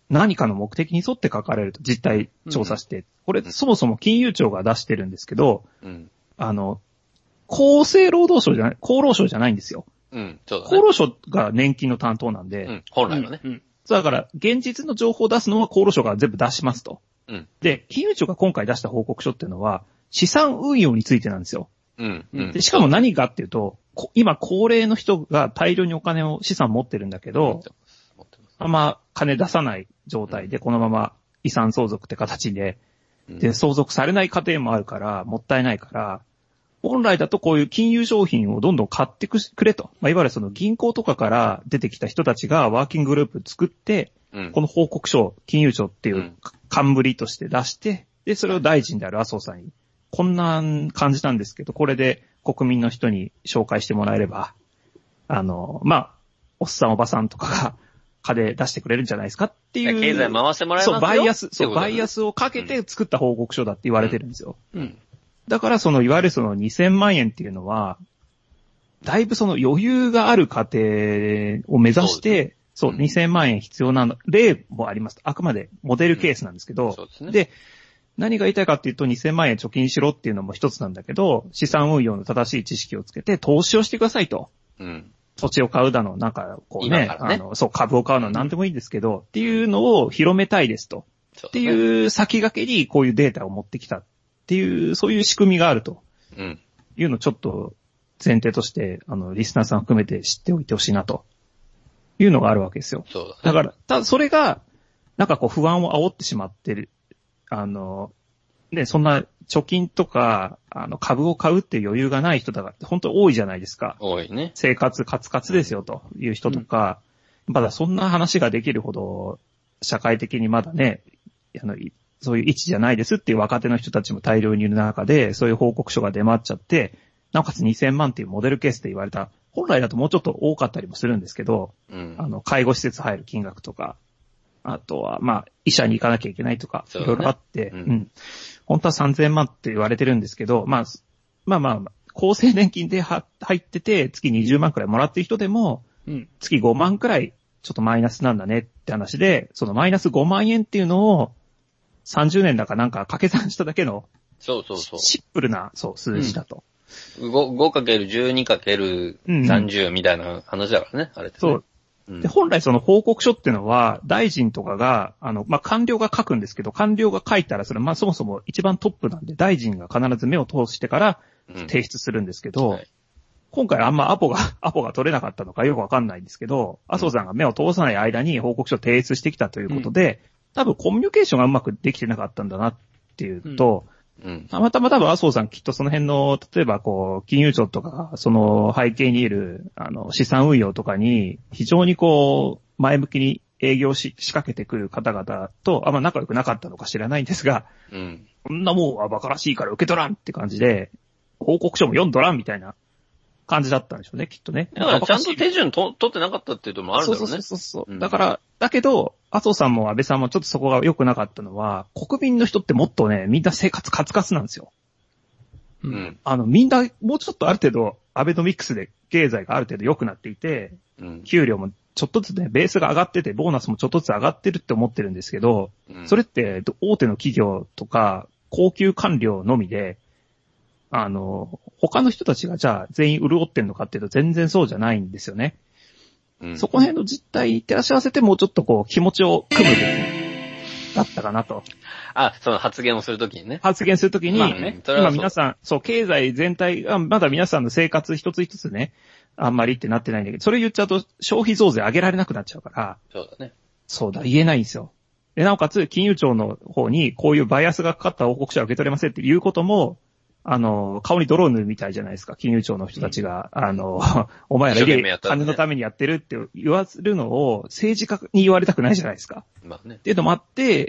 何かの目的に沿って書かれると実態調査して、うん、これそもそも金融庁が出してるんですけど、うん、あの、厚生労働省じゃない、厚労省じゃないんですよ。うん、そうだね。厚労省が年金の担当なんで、うん、 本来はね。うん、 だから、現実の情報を出すのは厚労省が全部出しますと。うん、で、金融庁が今回出した報告書っていうのは、資産運用についてなんですよ。うんうん、でしかも何かっていうと、今高齢の人が大量にお金を資産持ってるんだけど、うん、あんま金出さない状態でこのまま遺産相続って形で、うん、で、相続されない家庭もあるから、もったいないから、本来だとこういう金融商品をどんどん買ってくれと。まあ、いわゆるその銀行とかから出てきた人たちがワーキンググループ作って、うん、この報告書を金融庁っていう冠として出して、で、それを大臣である麻生さんに、こんな感じなんですけど、これで国民の人に紹介してもらえれば、あの、まあ、おっさんおばさんとかが金出してくれるんじゃないですかっていう。 経済回してもらえますよ。 そう、バイアス、そう、バイアスをかけて作った報告書だって言われてるんですよ。うん。うんだからそのいわゆるそのにせんまんえんっていうのは、だいぶその余裕がある家庭を目指して、そう、にせんまんえん必要なの、例もあります。あくまでモデルケースなんですけど、そうですね。で、何が言いたいかっていうとにせんまんえん貯金しろっていうのも一つなんだけど、資産運用の正しい知識をつけて投資をしてくださいと。うん。土地を買うだの、なんかこうね、ねあの、そう、株を買うのは何でもいいんですけど、うん、っていうのを広めたいですと。っていう先駆けにこういうデータを持ってきた。っていう、そういう仕組みがあると。うん。いうのをちょっと前提として、あの、リスナーさん含めて知っておいてほしいなと。いうのがあるわけですよ。そうだね。だから、ただそれが、なんかこう不安を煽ってしまってる。あの、ね、そんな貯金とか、あの、株を買うっていう余裕がない人だから、本当に多いじゃないですか。 多いね。 生活カツカツですよという人とか、うん、まだそんな話ができるほど、社会的にまだね、あの、そういう位置じゃないですっていう若手の人たちも大量にいる中で、そういう報告書が出回っちゃって、なおかつにせんまんっていうモデルケースで言われた、本来だともうちょっと多かったりもするんですけど、うん、あの、介護施設入る金額とか、あとは、まあ、医者に行かなきゃいけないとか、いろいろあって、うん、うん。本当はさんぜんまんって言われてるんですけど、まあ、まあまあ、厚生年金で入ってて、月にじゅうまんくらいもらってる人でも、うん、月ごまんくらいちょっとマイナスなんだねって話で、そのマイナスごまんえんっていうのを、さんじゅうねんだかなんか掛け算しただけの、 そうそうそう。 シンプルな、そう、数字だと。 うん、ごかけるじゅうにかけるさんじゅうみたいな話だからね、うん、あれって、ね。そう。 うん、で、本来その報告書っていうのは、大臣とかが、あの、まあ、官僚が書くんですけど、官僚が書いたら、それ、まあ、そもそも一番トップなんで、大臣が必ず目を通してから提出するんですけど、うんはい、今回あんまアポが、アポが取れなかったのかよくわかんないんですけど、麻生さんが目を通さない間に報告書を提出してきたということで、うん多分コミュニケーションがうまくできてなかったんだなっていうと、うんうん、たまたま多分麻生さんきっとその辺の、例えばこう、金融庁とか、その背景にいる、あの、資産運用とかに、非常にこう、前向きに営業し、仕掛けてくる方々と、あんま仲良くなかったのか知らないんですが、うん、こんなもんは馬鹿らしいから受け取らんって感じで、報告書も読んどらんみたいな感じだったんでしょうね、きっとね。 だからちゃんと手順と取ってなかったっていうのもあるんだろうね。 そうそうそうそう、うん。だから、だけど、麻生さんも安倍さんもちょっとそこが良くなかったのは、国民の人ってもっとね、みんな生活カツカツなんですよ。うん。あの、みんな、もうちょっとある程度、アベノミクスで経済がある程度良くなっていて、うん、給料もちょっとずつね、ベースが上がってて、ボーナスもちょっとずつ上がってるって思ってるんですけど、うん、それって大手の企業とか、高級官僚のみで、あの、他の人たちがじゃあ全員潤ってんのかっていうと全然そうじゃないんですよね。うん、そこら辺の実態に照らし合わせてもうちょっとこう気持ちを組むべきだったかなと。 あ、その発言をするときにね。 発言するときに、まあね、今皆さん、そう、経済全体が、まだ皆さんの生活一つ一つね、あんまりってなってないんだけど、それ言っちゃうと消費増税上げられなくなっちゃうから。 そうだね。 そうだ、言えないんですよ。で、なおかつ、金融庁の方にこういうバイアスがかかった報告書は受け取れませんっていうことも、あの、顔に泥を塗るみたいじゃないですか、金融庁の人たちが、うん、あの、お前らで金のためにやってるって言わせるのを政治家に言われたくないじゃないですか。まあね。っていうのもあって、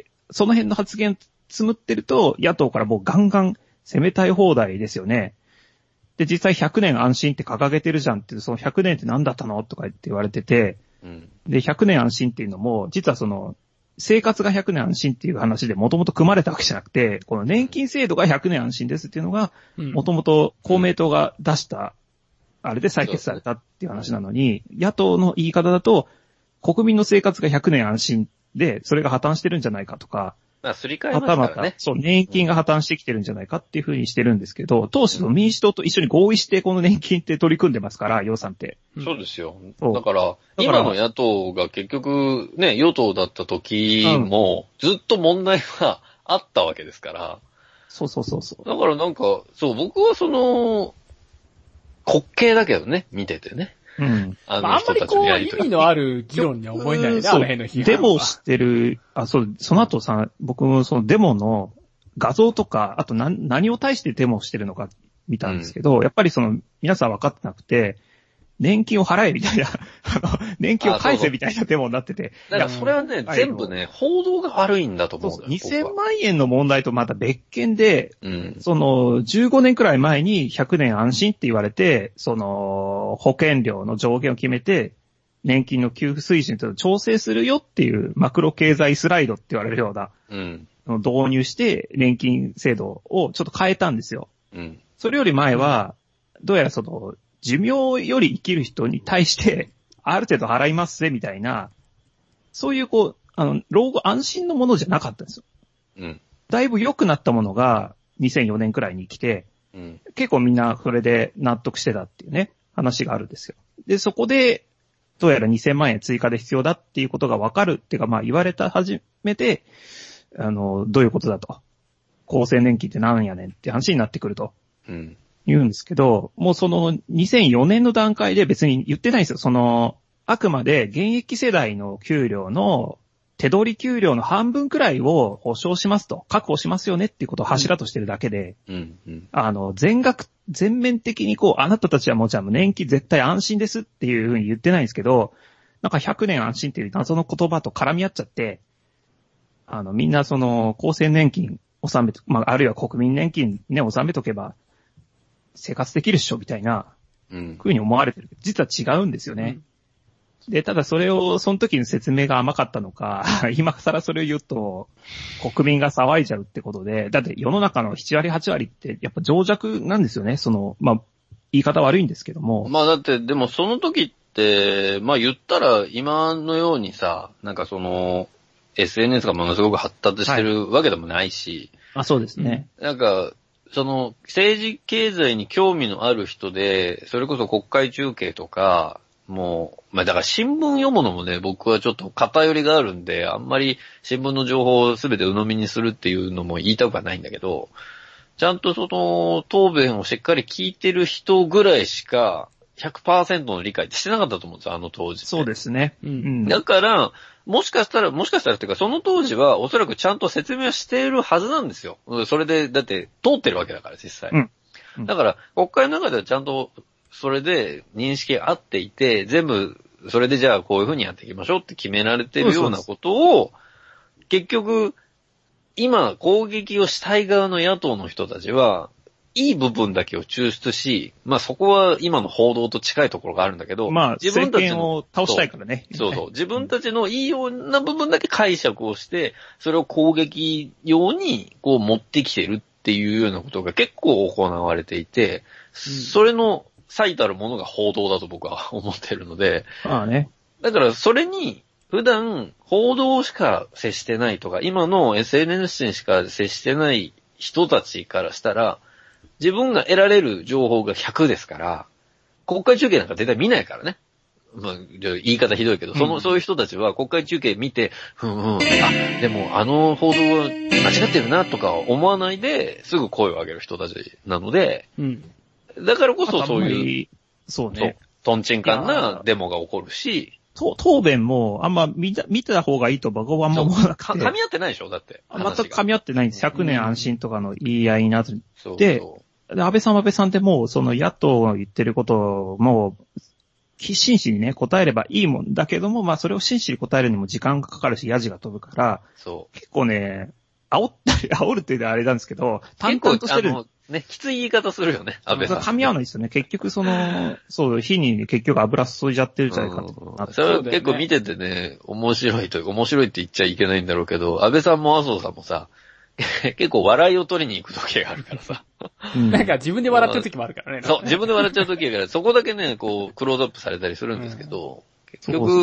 その辺の発言つむってると、野党からもうガンガン攻めたい放題ですよね。で、実際ひゃくねん安心って掲げてるじゃんって、そのひゃくねんって何だったのとか言って言われてて、うん、で、ひゃくねん安心っていうのも、実はその、生活がひゃくねん安心っていう話でもともと組まれたわけじゃなくて、この年金制度がひゃくねん安心ですっていうのが、もともと公明党が出した、あれで採決されたっていう話なのに、野党の言い方だと、国民の生活がひゃくねん安心っで、それが破綻してるんじゃないかとか、 まあ、すり替えますからね。 またまた、そう、年金が破綻してきてるんじゃないかっていうふうにしてるんですけど、当時の民主党と一緒に合意してこの年金って取り組んでますから、予算って。 そうですよ。 そうだから、今の野党が結局、ね、与党だった時も、ずっと問題があったわけですから。 そうそうそうそう。 だからなんか、そう、僕はその、滑稽だけどね、見ててね。 うん。 あの人たちのやりとり。あんまりこう、意味のある議論には思えないね、あの辺の批判は。 デモをしてる、あ、そう、その後さ、僕もそのデモの画像とか、あと何、何を対してデモをしてるのか見たんですけど、うん、やっぱりその、皆さん分かってなくて、年金を払えみたいな、あの、年金を返せみたいなデモになってて。 だからそれはね、全部ね、報道が悪いんだと思うんだよ。 にせんまんえんの問題とまた別件で、 うん、 その、じゅうごねんくらい前にひゃくねん安心って言われて、その、保険料の上限を決めて、年金の給付水準と調整するよっていうマクロ経済スライドって言われるような、 うん、 導入して年金制度をちょっと変えたんですよ。 うん、 それより前は、どうやらその、寿命より生きる人に対して、ある程度払いますぜ、みたいな、そういうこう、あの、老後安心のものじゃなかったんですよ。 うん。 だいぶ良くなったものが、にせんよねんくらいに来て、 うん、 結構みんなそれで納得してたっていうね、話があるんですよ。で、そこで、どうやらにせんまんえん追加で必要だっていうことがわかるっていうか、まあ言われた初めて、あの、どういうことだと。厚生年金って何やねんって話になってくると。 うん。 言うんですけど、もうそのにせんよねんの段階で別に言ってないんですよ。その、あくまで現役世代の給料の手取り給料の半分くらいを保証しますと、確保しますよねっていうことを柱としてるだけで、 うんうん、 あの、全額、全面的にこう、あなたたちはもうじゃあ年金絶対安心ですっていうふうに言ってないんですけど、なんかひゃくねん安心っていう謎の言葉と絡み合っちゃって、あの、みんなその、厚生年金納めと、まあ、あるいは国民年金ね、納めとけば、生活できるっしょみたいな、うん、ふうに思われてる。実は違うんですよね。うん、で、ただそれを、その時の説明が甘かったのか、今更それを言うと、国民が騒いじゃうってことで、だって世の中のななわりはちわりって、やっぱ情弱なんですよね。その、まあ、言い方悪いんですけども。 まあだって、でもその時って、まあ言ったら今のようにさ、なんかその、エスエヌエス がものすごく発達してるわけでもないし。 はい、あ、そうですね。 なんか、その、政治経済に興味のある人で、それこそ国会中継とか、もう、まあだから新聞読むのもね、僕はちょっと偏りがあるんで、あんまり新聞の情報をすべて鵜呑みにするっていうのも言いたくはないんだけど、ちゃんとその、答弁をしっかり聞いてる人ぐらいしか、ひゃくパーセントの理解ってしてなかったと思うんですよ、あの当時。 そうですね。 うん。だから、もしかしたら、もしかしたらっていうか、その当時はおそらくちゃんと説明はしているはずなんですよ。それで、だって通ってるわけだから、実際。 うんうん、 だから、国会の中ではちゃんと、それで認識が合っていて、全部、それでじゃあこういう風にやっていきましょうって決められてるようなことを、結局、今攻撃をしたい側の野党の人たちは、いい部分だけを抽出し、まあそこは今の報道と近いところがあるんだけど、 まあ自分たちのを倒したいからね。 そうそう。自分たちのいいような部分だけ解釈をして、それを攻撃用にこう持ってきてるっていうようなことが結構行われていて、うん、それの最たるものが報道だと僕は思ってるので、 ああね。 だからそれに普段報道しか接してないとか、今の エスエヌエス にしか接してない人たちからしたら、自分が得られる情報がひゃくですから、国会中継なんか絶対見ないからね。まあ、言い方ひどいけど、その、うん、そういう人たちは国会中継見て、ふんふん、あ、でもあの報道は間違ってるなとか思わないで、すぐ声を上げる人たちなので、うん、だからこそそういう、 そうね。 トンチンカンなデモが起こるし、 答弁もあんま見た、見てた方がいいと僕はあんま思わなくて。 噛み合ってないでしょだって。 全く噛み合ってないんです。ひゃくねん安心とかの言い合いになって。 そうで、で安倍さんは安倍さんでもうその野党の言ってることをもう、真摯にね、答えればいいもんだけども、まあそれを真摯に答えるにも時間がかかるし、ヤジが飛ぶから、 そう結構ね、煽ったり、煽るっていうのはあれなんですけど、淡々としてる。 ね、きつい言い方するよね、安倍さん。 噛み合わないですよね。結局その、そう、火に結局油注いじゃってるじゃないかと。 それは結構見ててね、面白いというか、面白いって言っちゃいけないんだろうけど、安倍さんも麻生さんもさ、結構笑いを取りに行く時があるからさ。 うん、なんか自分で笑ってる時もあるからね。 そう、自分で笑っちゃう時があるから、そこだけね、こう、クローズアップされたりするんですけど、うん、結局、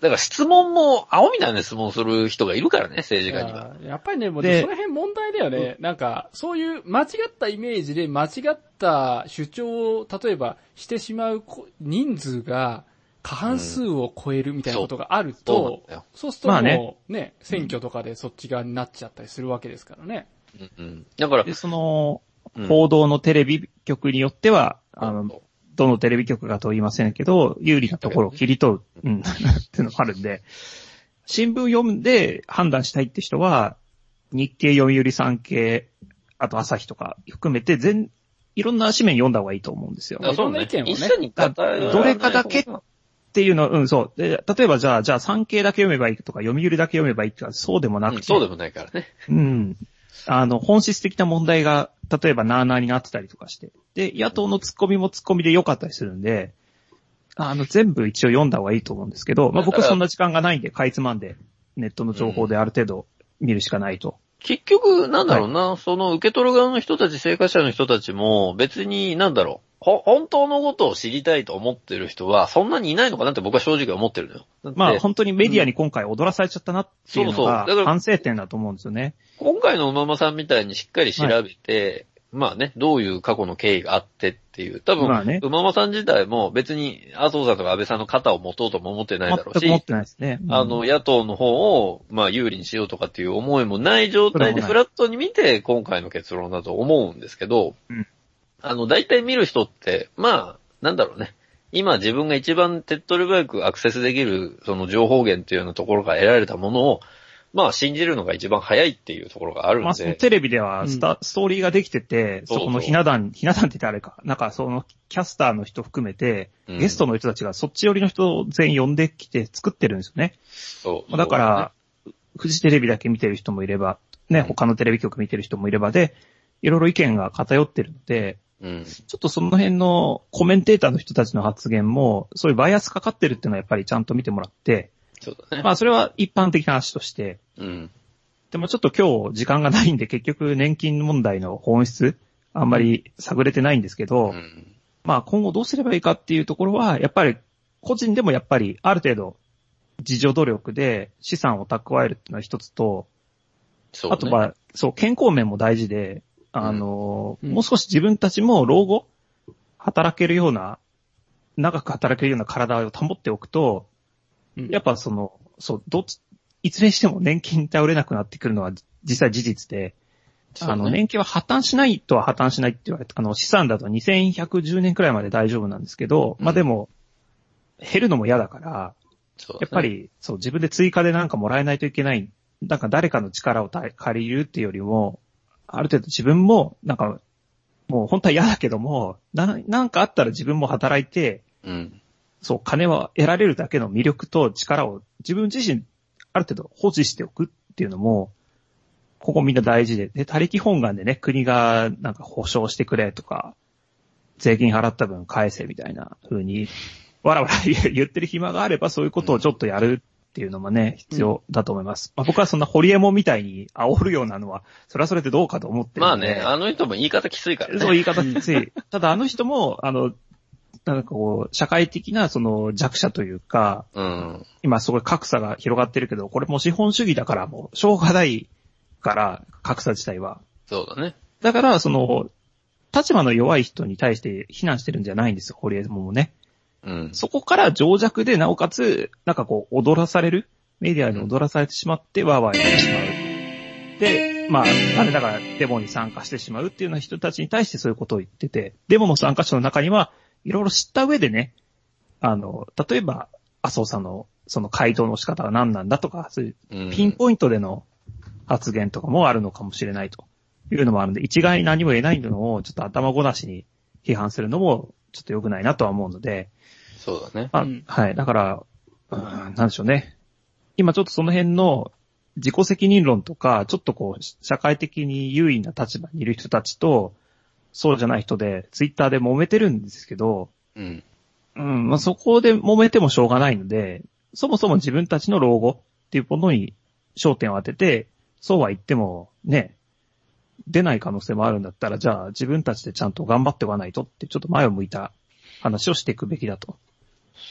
だから質問も、青みたいな質問する人がいるからね、政治家には。 やっぱりね、もうその辺問題だよね。なんか、そういう間違ったイメージで間違った主張を、例えばしてしまう人数が過半数を超えるみたいなことがあると、うん、そう, そうするともうね、ね、選挙とかでそっち側になっちゃったりするわけですからね。 うんうん、だから、 でその、報道のテレビ局によっては、うん、あの、どのテレビ局かと言いませんけど、有利なところを切り取る、うん、っていうのがあるんで、新聞読んで判断したいって人は、日経、読売、産経、あと朝日とか含めて全、いろんな紙面読んだ方がいいと思うんですよ。 いろんな意見をね。 一緒に語る。 どれかだけっていうの、うん、そう。で、例えばじゃあ、じゃあ産経だけ読めばいいとか、読売だけ読めばいいとか、そうでもなくて、うん。 そうでもないからね。 うん。あの、本質的な問題が、例えばなーなーになってたりとかして。で、野党のツッコミもツッコミで良かったりするんで、あの、全部一応読んだ方がいいと思うんですけど、まあ僕はそんな時間がないんで、かいつまんで、ネットの情報である程度見るしかないと。 結局、なんだろうな、はい、その受け取る側の人たち、生活者の人たちも、別に、なんだろう、ほ、本当のことを知りたいと思ってる人は、そんなにいないのかなって僕は正直思ってるのよ。 まあ本当にメディアに今回踊らされちゃったなっていうのが、反省点だと思うんですよね。 今回のうままさんみたいにしっかり調べて、はい、まあね、どういう過去の経緯があってっていう、多分、まあね、うままさん自体も別に麻生さんとか安倍さんの肩を持とうとも思ってないだろうし、 全く思ってないですね。 うん、あの、野党の方を、まあ有利にしようとかっていう思いもない状態でフラットに見て、今回の結論だと思うんですけど、うん、あの、大体見る人って、まあ、なんだろうね。今自分が一番手っ取り早くアクセスできる、その情報源っていうようなところから得られたものを、まあ信じるのが一番早いっていうところがあるんで。まあそのテレビではスタ、うん、ストーリーができてて、そこのひな壇、ひな壇って言ったらあれか、なんかそのキャスターの人含めて、うん、ゲストの人たちがそっち寄りの人を全員呼んできて作ってるんですよね。 そう。 だから、ね、フジテレビだけ見てる人もいれば、ね、うん、他のテレビ局見てる人もいればで、いろいろ意見が偏ってるので、うん、ちょっとその辺のコメンテーターの人たちの発言も、そういうバイアスかかってるっていうのはやっぱりちゃんと見てもらって、 そうだね。 まあそれは一般的な話として、 うん、 でもちょっと今日時間がないんで結局年金問題の本質、あんまり探れてないんですけど、うん、まあ今後どうすればいいかっていうところは、やっぱり個人でもやっぱりある程度自助努力で資産を蓄えるっていうのは一つと、 そうね、 あとは、そう、健康面も大事で、あの、うん、もう少し自分たちも老後、働けるような、長く働けるような体を保っておくと、うん、やっぱその、そう、どっち、いずれにしても年金に頼れなくなってくるのは実際事実で、ね、あの、年金は破綻しないとは破綻しないって言われて、あの、資産だとにせんひゃくじゅうねんくらいまで大丈夫なんですけど、うん、まあでも、減るのも嫌だから、 そうね、 やっぱり、そう、自分で追加でなんかもらえないといけない、なんか誰かの力を借りるっていうよりも、ある程度自分も、なんか、もう本当は嫌だけども、な、なんかあったら自分も働いて、 うん、 そう、金は得られるだけの魅力と力を自分自身、ある程度保持しておくっていうのも、ここみんな大事で、で、他力本願でね、国がなんか保証してくれとか、税金払った分返せみたいな風に、わらわら言ってる暇があればそういうことをちょっとやるっていうのもね、必要だと思います。うん、まあ、僕はそんなホリエモンみたいに煽るようなのは、それはそれでどうかと思ってるんで。 まあね、あの人も言い方きついからね。 そう、言い方きつい。ただあの人も、あの、なんかこう、社会的なその弱者というか、 うん、 今すごい格差が広がってるけど、これも資本主義だからもう、しょうがないから、格差自体は。 そうだね。 だから、その、立場の弱い人に対して非難してるんじゃないんですよ、ホリエモンもね。 うん、 そこから情弱で、なおかつ、なんかこう、踊らされるメディアに踊らされてしまって、わーわー言ってしまう。で、まあ、あれだからデモに参加してしまうっていうような人たちに対してそういうことを言ってて、デモの参加者の中には、いろいろ知った上でね、あの、例えば、麻生さんのその回答の仕方は何なんだとか、そういうピンポイントでの発言とかもあるのかもしれないというのもあるんで、一概に何も言えないのをちょっと頭ごなしに批判するのもちょっと良くないなとは思うので、 そうだね。 まあ、はい。だから、うん、なんでしょうね。今ちょっとその辺の自己責任論とか、ちょっとこう、社会的に優位な立場にいる人たちと、そうじゃない人で、ツイッターで揉めてるんですけど、 うん。 うん、まあ、そこで揉めてもしょうがないので、そもそも自分たちの老後っていうものに焦点を当てて、そうは言っても、ね、出ない可能性もあるんだったら、じゃあ自分たちでちゃんと頑張っておかないとって、ちょっと前を向いた話をしていくべきだと。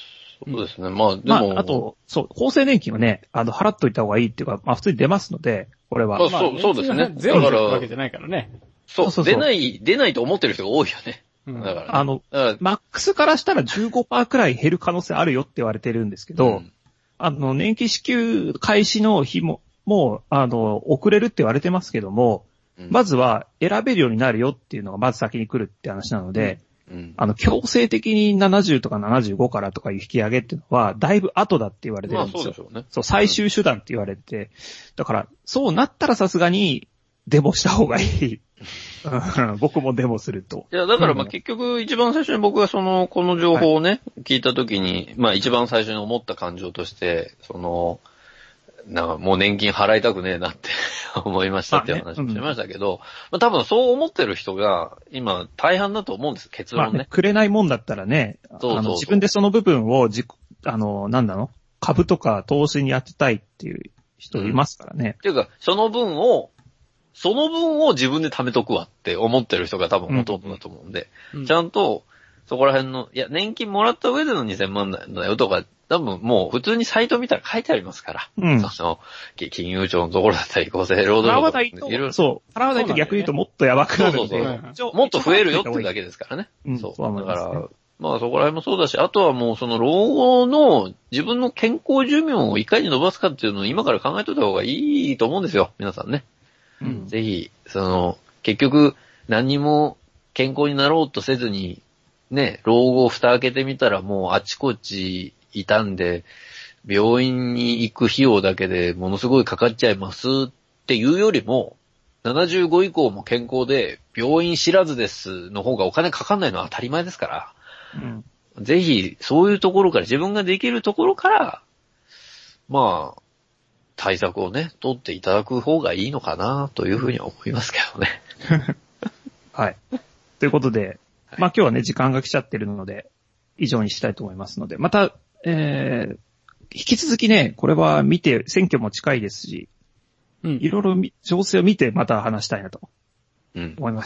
そうですね。まあ、でまも。 あ、あと、そう、厚生年金はね、あの、払っといた方がいいっていうか、まあ普通に出ますので、これは。 あ、そう、そうですね。 ゼロになるわけじゃないからね。 そう、 そうそうそう出ない、出ないと思ってる人が多いよね。 うん、 だから、ね、 あの、マックスからしたら じゅうごパーセント くらい減る可能性あるよって言われてるんですけど、うん、あの、年金支給開始の日も、もう、あの、遅れるって言われてますけども、うん、まずは選べるようになるよっていうのがまず先に来るって話なので、うん、あの、強制的にななじゅうとかななじゅうごからとかいう引き上げっていうのは、だいぶ後だって言われてるんですよ。 まあそうでしょうね。 そう、最終手段って言われて、だから、そうなったらさすがに、デモした方がいい。僕もデモすると。 いや、だからまあ結局一番最初に僕がその、この情報をね、はい、聞いたときに、まあ一番最初に思った感情として、その、なんかもう年金払いたくねえなって思いましたっていう話をしましたけど、ねうん、まあ多分そう思ってる人が今大半だと思うんです、結論ね。まあ、ねくれないもんだったらね、そうそうそうあの自分でその部分をじ、あの、なんだの株とか投資に当てたいっていう人いますからね。 うん、っていうか、その分を、その分を自分で貯めとくわって思ってる人が多分ほとんどだと思うんで、うん、ちゃんとそこら辺の、いや、年金もらった上でのにせんまんだよとか、多分もう普通にサイト見たら書いてありますから。うん。その、金融庁のところだったり、厚生労働省とか。 払わないと、そう。払わないと逆に言うともっとやばくなるんで。そうそうそう。もっと増えるよっていうだけですからね。 うん、 そう。 そうだから、まあそこら辺もそうだし、あとはもうその老後の自分の健康寿命をいかに伸ばすかっていうのを今から考えといた方がいいと思うんですよ。皆さんね。うん。ぜひ、その、結局何にも健康になろうとせずに、ね、老後蓋開けてみたらもうあちこち傷んで、病院に行く費用だけでものすごいかかっちゃいますっていうよりも、ななじゅうご以降も健康で病院知らずですの方がお金かかんないのは当たり前ですから、うん、ぜひそういうところから自分ができるところから、まあ、対策をね、取っていただく方がいいのかなというふうには思いますけどね。 はい。ということで、まあ今日はね、時間が来ちゃってるので、以上にしたいと思いますので、また、えー、引き続きね、これは見て、選挙も近いですし、うん、いろいろ情勢を見てまた話したいなと思います。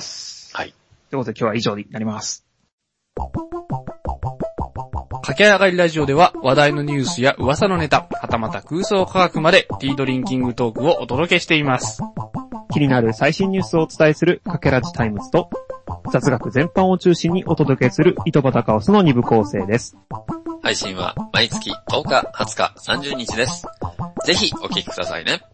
うん、はい。 ということで今日は以上になります。 駆け上がりラジオでは話題のニュースや噂のネタ、はたまた空想科学までティードリンキングトークをお届けしています。 気になる最新ニュースをお伝えするかけラジタイムズと、雑学全般を中心にお届けする糸端カオスの二部構成です。 配信は毎月とおか、はつか、さんじゅうにちです。ぜひお聞きくださいね。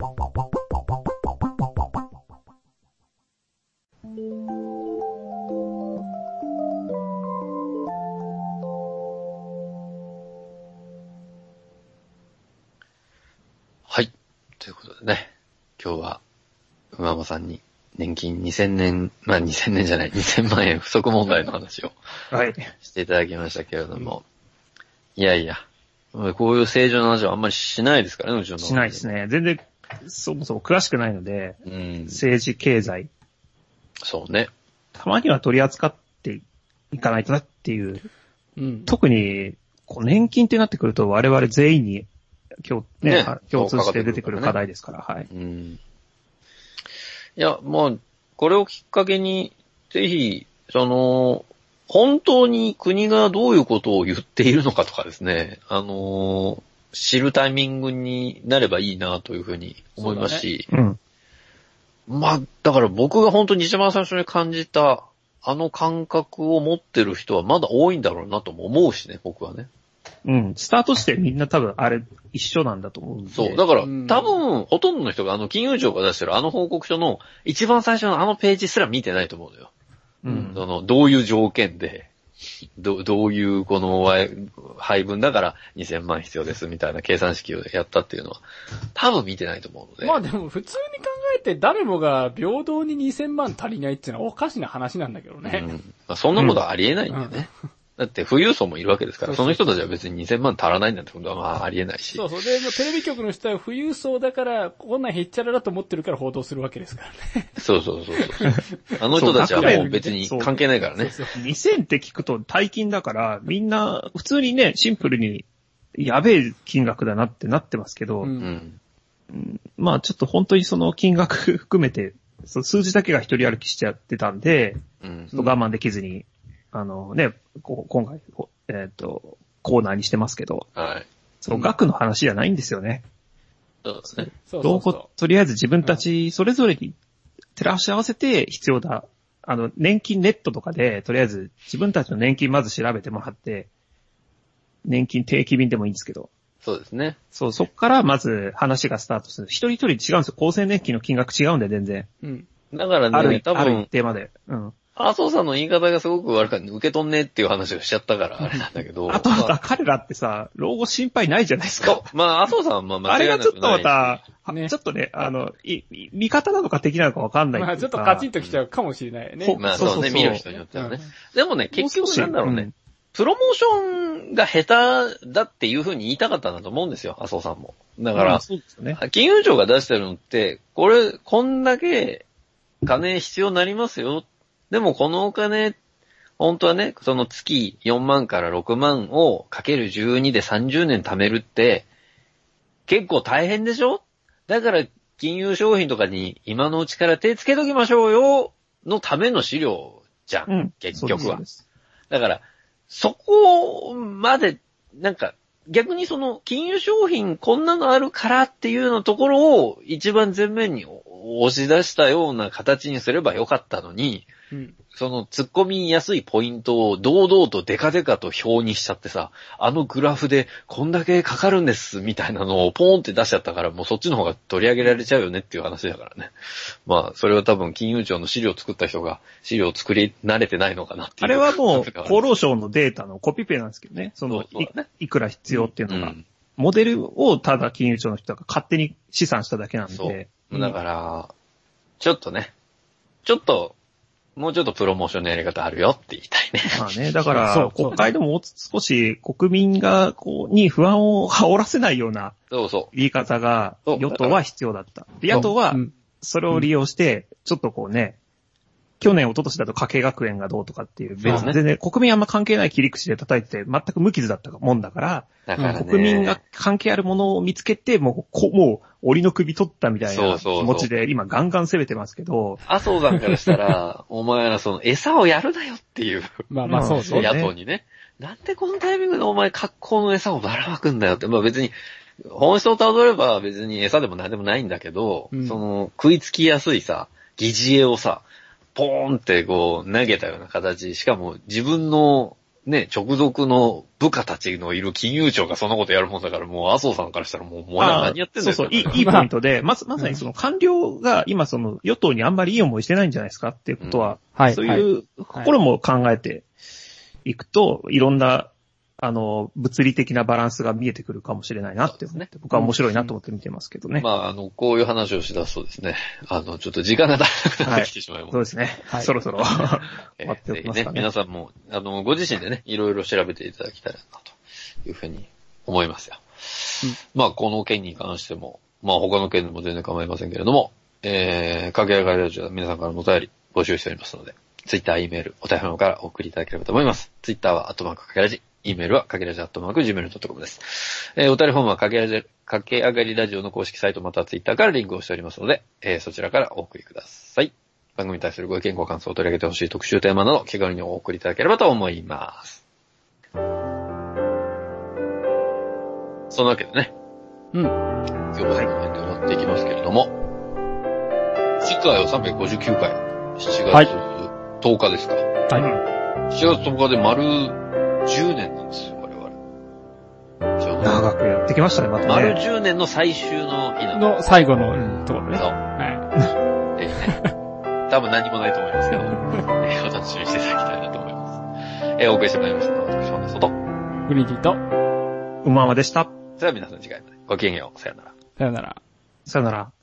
はい。ということでね、今日は馬場さんに年金にせんねん、まあにせんねんじゃない、にせんまんえん不足問題の話をはい。 していただきましたけれども、いやいや、こういう政治の話はあんまりしないですからね、うちの。 しないですね。全然、そもそも詳しくないので、うん、政治、経済。 そうね。 たまには取り扱っていかないとなっていう。うん、特に、こう年金ってなってくると我々全員に共,、ねね、共通して出てくる課題ですから、はい。うん、 いや、まあ、これをきっかけに、ぜひ、その、本当に国がどういうことを言っているのかとかですね、あのー、知るタイミングになればいいなというふうに思いますし、ねうん、まあ、だから僕が本当に一番最初に感じた、あの感覚を持ってる人はまだ多いんだろうなとも思うしね、僕はね。 うん。スタートしてみんな多分あれ一緒なんだと思うんで。 そう。だから、うん、多分、ほとんどの人があの金融庁が出してるあの報告書の一番最初のあのページすら見てないと思うのよ。うん。その、どういう条件で、ど、どういうこの配分だからにせんまん必要ですみたいな計算式をやったっていうのは、多分見てないと思うので。 まあでも普通に考えて誰もが平等ににせんまん足りないっていうのはおかしな話なんだけどね。 うん。まあ、そんなことはありえないんだよね。うんうんだって富裕層もいるわけですから、その人たちは別ににせんまん足らないなんてことはまあありえないし。 そうそう。で、テレビ局の人は富裕層だから、こんなんへっちゃらだと思ってるから報道するわけですからね。 そうそうそうそう。あの人たちはもう別に関係ないからね。 そうそうそうにせんって聞くと大金だから、みんな普通にね、シンプルにやべえ金額だなってなってますけど、うんうん、まあちょっと本当にその金額含めて、その数字だけが一人歩きしちゃってたんで、うん、ちょっと我慢できずに、あのね、こ今回、えっと、 コーナーにしてますけど、 はい。 その額の話じゃないんですよね。 そうですね。 そうそうそう。 老後、とりあえず自分たちそれぞれに照らし合わせて必要だ。あの、年金ネットとかで、とりあえず自分たちの年金まず調べてもらって、年金定期便でもいいんですけど。 そうですね。 そう、そこからまず話がスタートする。一人一人違うんですよ。厚生年金の金額違うんで全然。 うん。 だからね、 ある、 多分、 ある一定まで。うん。 麻生さんの言い方がすごく悪かった。受け取んねえっていう話をしちゃったから、あれなんだけど。 あと、 まあ、 彼らってさ、老後心配ないじゃないですか。 まあ、麻生さんはまあ間違いなくない。 あれがちょっとまた、 ね、 ちょっとね、あの、い、味方なのか敵なのかわかんない。 まあちょっとカチンときちゃうかもしれないね。 まあそうね、そうそうそう見る人によってはね。うん、でもね、結局なんだろうね、うん。プロモーションが下手だっていう風に言いたかったんだと思うんですよ、麻生さんも。だから、そうですね、金融庁が出してるのって、これ、こんだけ金必要になりますよ。でもこのお金、本当はね、その月よんまんからろくまんをかけるじゅうにでさんじゅうねん貯めるって、結構大変でしょ？だから金融商品とかに今のうちから手つけときましょうよのための資料じゃん、うん、結局は。だから、そこまで、なんか、逆にその金融商品こんなのあるからっていうのところを一番前面に押し出したような形にすればよかったのに、うん、その突っ込みやすいポイントを堂々とデカデカと表にしちゃってさ、あのグラフでこんだけかかるんですみたいなのをポーンって出しちゃったから、もうそっちの方が取り上げられちゃうよねっていう話だからね。まあ、それは多分金融庁の資料を作った人が資料を作り慣れてないのかなっていう。 あれはもう厚労省のデータのコピペなんですけどね。その、そうそうね、い, いくら必要っていうのが、うん。モデルをただ金融庁の人が勝手に試算しただけなんで。 そう。だから、ちょっとね、ちょっと、もうちょっとプロモーションのやり方あるよって言いたいね。 まあね、だから、国会でも少し国民が、こう、に不安を煽らせないような、そうそう。言い方が、与党は必要だった。野党は、それを利用して、ちょっとこうね、去年、一昨年だと家計学園がどうとかっていう、別に全然国民あんま関係ない切り口で叩いてて、全く無傷だったもんだから、だからね、国民が関係あるものを見つけて、もう、こもう、檻の首取ったみたいな気持ちで、今ガンガン攻めてますけど。 麻生さんからしたら、お前らその餌をやるなよっていう。 まあまあそうですね。 野党にね。なんでこのタイミングでお前格好の餌をばらまくんだよって。まあ別に、本質をたどれば別に餌でも何でもないんだけど、うん、その、食いつきやすいさ、疑似餌をさ、ポーンってこう投げたような形、しかも自分のね、直属の部下たちのいる金融庁がそんなことやるもんだから、もう麻生さんからしたらもう、もう何やってんだよ。 そうそう、いい、いいポイントで、まず、まさにその官僚が今その与党にあんまりいい思いしてないんじゃないですかっていうことは、うん、そういうところも考えていくと、いろんな、あの、物理的なバランスが見えてくるかもしれないなって思って、ね、僕は面白いなと思って見てますけどね。 まあ、あの、こういう話をしだすとですね、あの、ちょっと時間が足りなくなってきてしまいます、 はい。そうですね。はい、そろそろ終わっておきますかね。 ね皆さんも、あの、ご自身でね、いろいろ調べていただきたいなというふうに思いますよ。うん、まあ、この件に関しても、まあ、他の件でも全然構いませんけれども、えー、かけあがりラジオは皆さんからのお便り募集しておりますので、ツイッター、E メール、お便りの方からお送りいただければと思います。ツイッターは、アットマークかけラジ。E メールはかけらじアットマークジーメールドットコムです。えー、お便りフォームはかけらじ、かけあがりラジオの公式サイトまたはツイッターからリンクをしておりますので、えー、そちらからお送りください。番組に対するご意見ご感想を取り上げてほしい特集テーマなど気軽にお送りいただければと思います。そんなわけでね。うん。今日はこの辺で終わっていきますけれども、次回はさんびゃくごじゅうきゅうかい、しちがつとおかですか。はい。しちがつとおかで丸じゅうねんなんですよ、我々。 長くやってきましたね、またね。 丸じゅうねんの最終の日なの。の最後のところね。そう。 はい。えー、ね、多分何もないと思いますけど、えー、お楽しみにしていただきたいなと思います。えー、お送りしてまいりましたのは、私、本ですと。 グリーティと、 うままでした。 それでは皆さん次回まで。ごきげんよう。さよなら。 さよなら。 さよなら。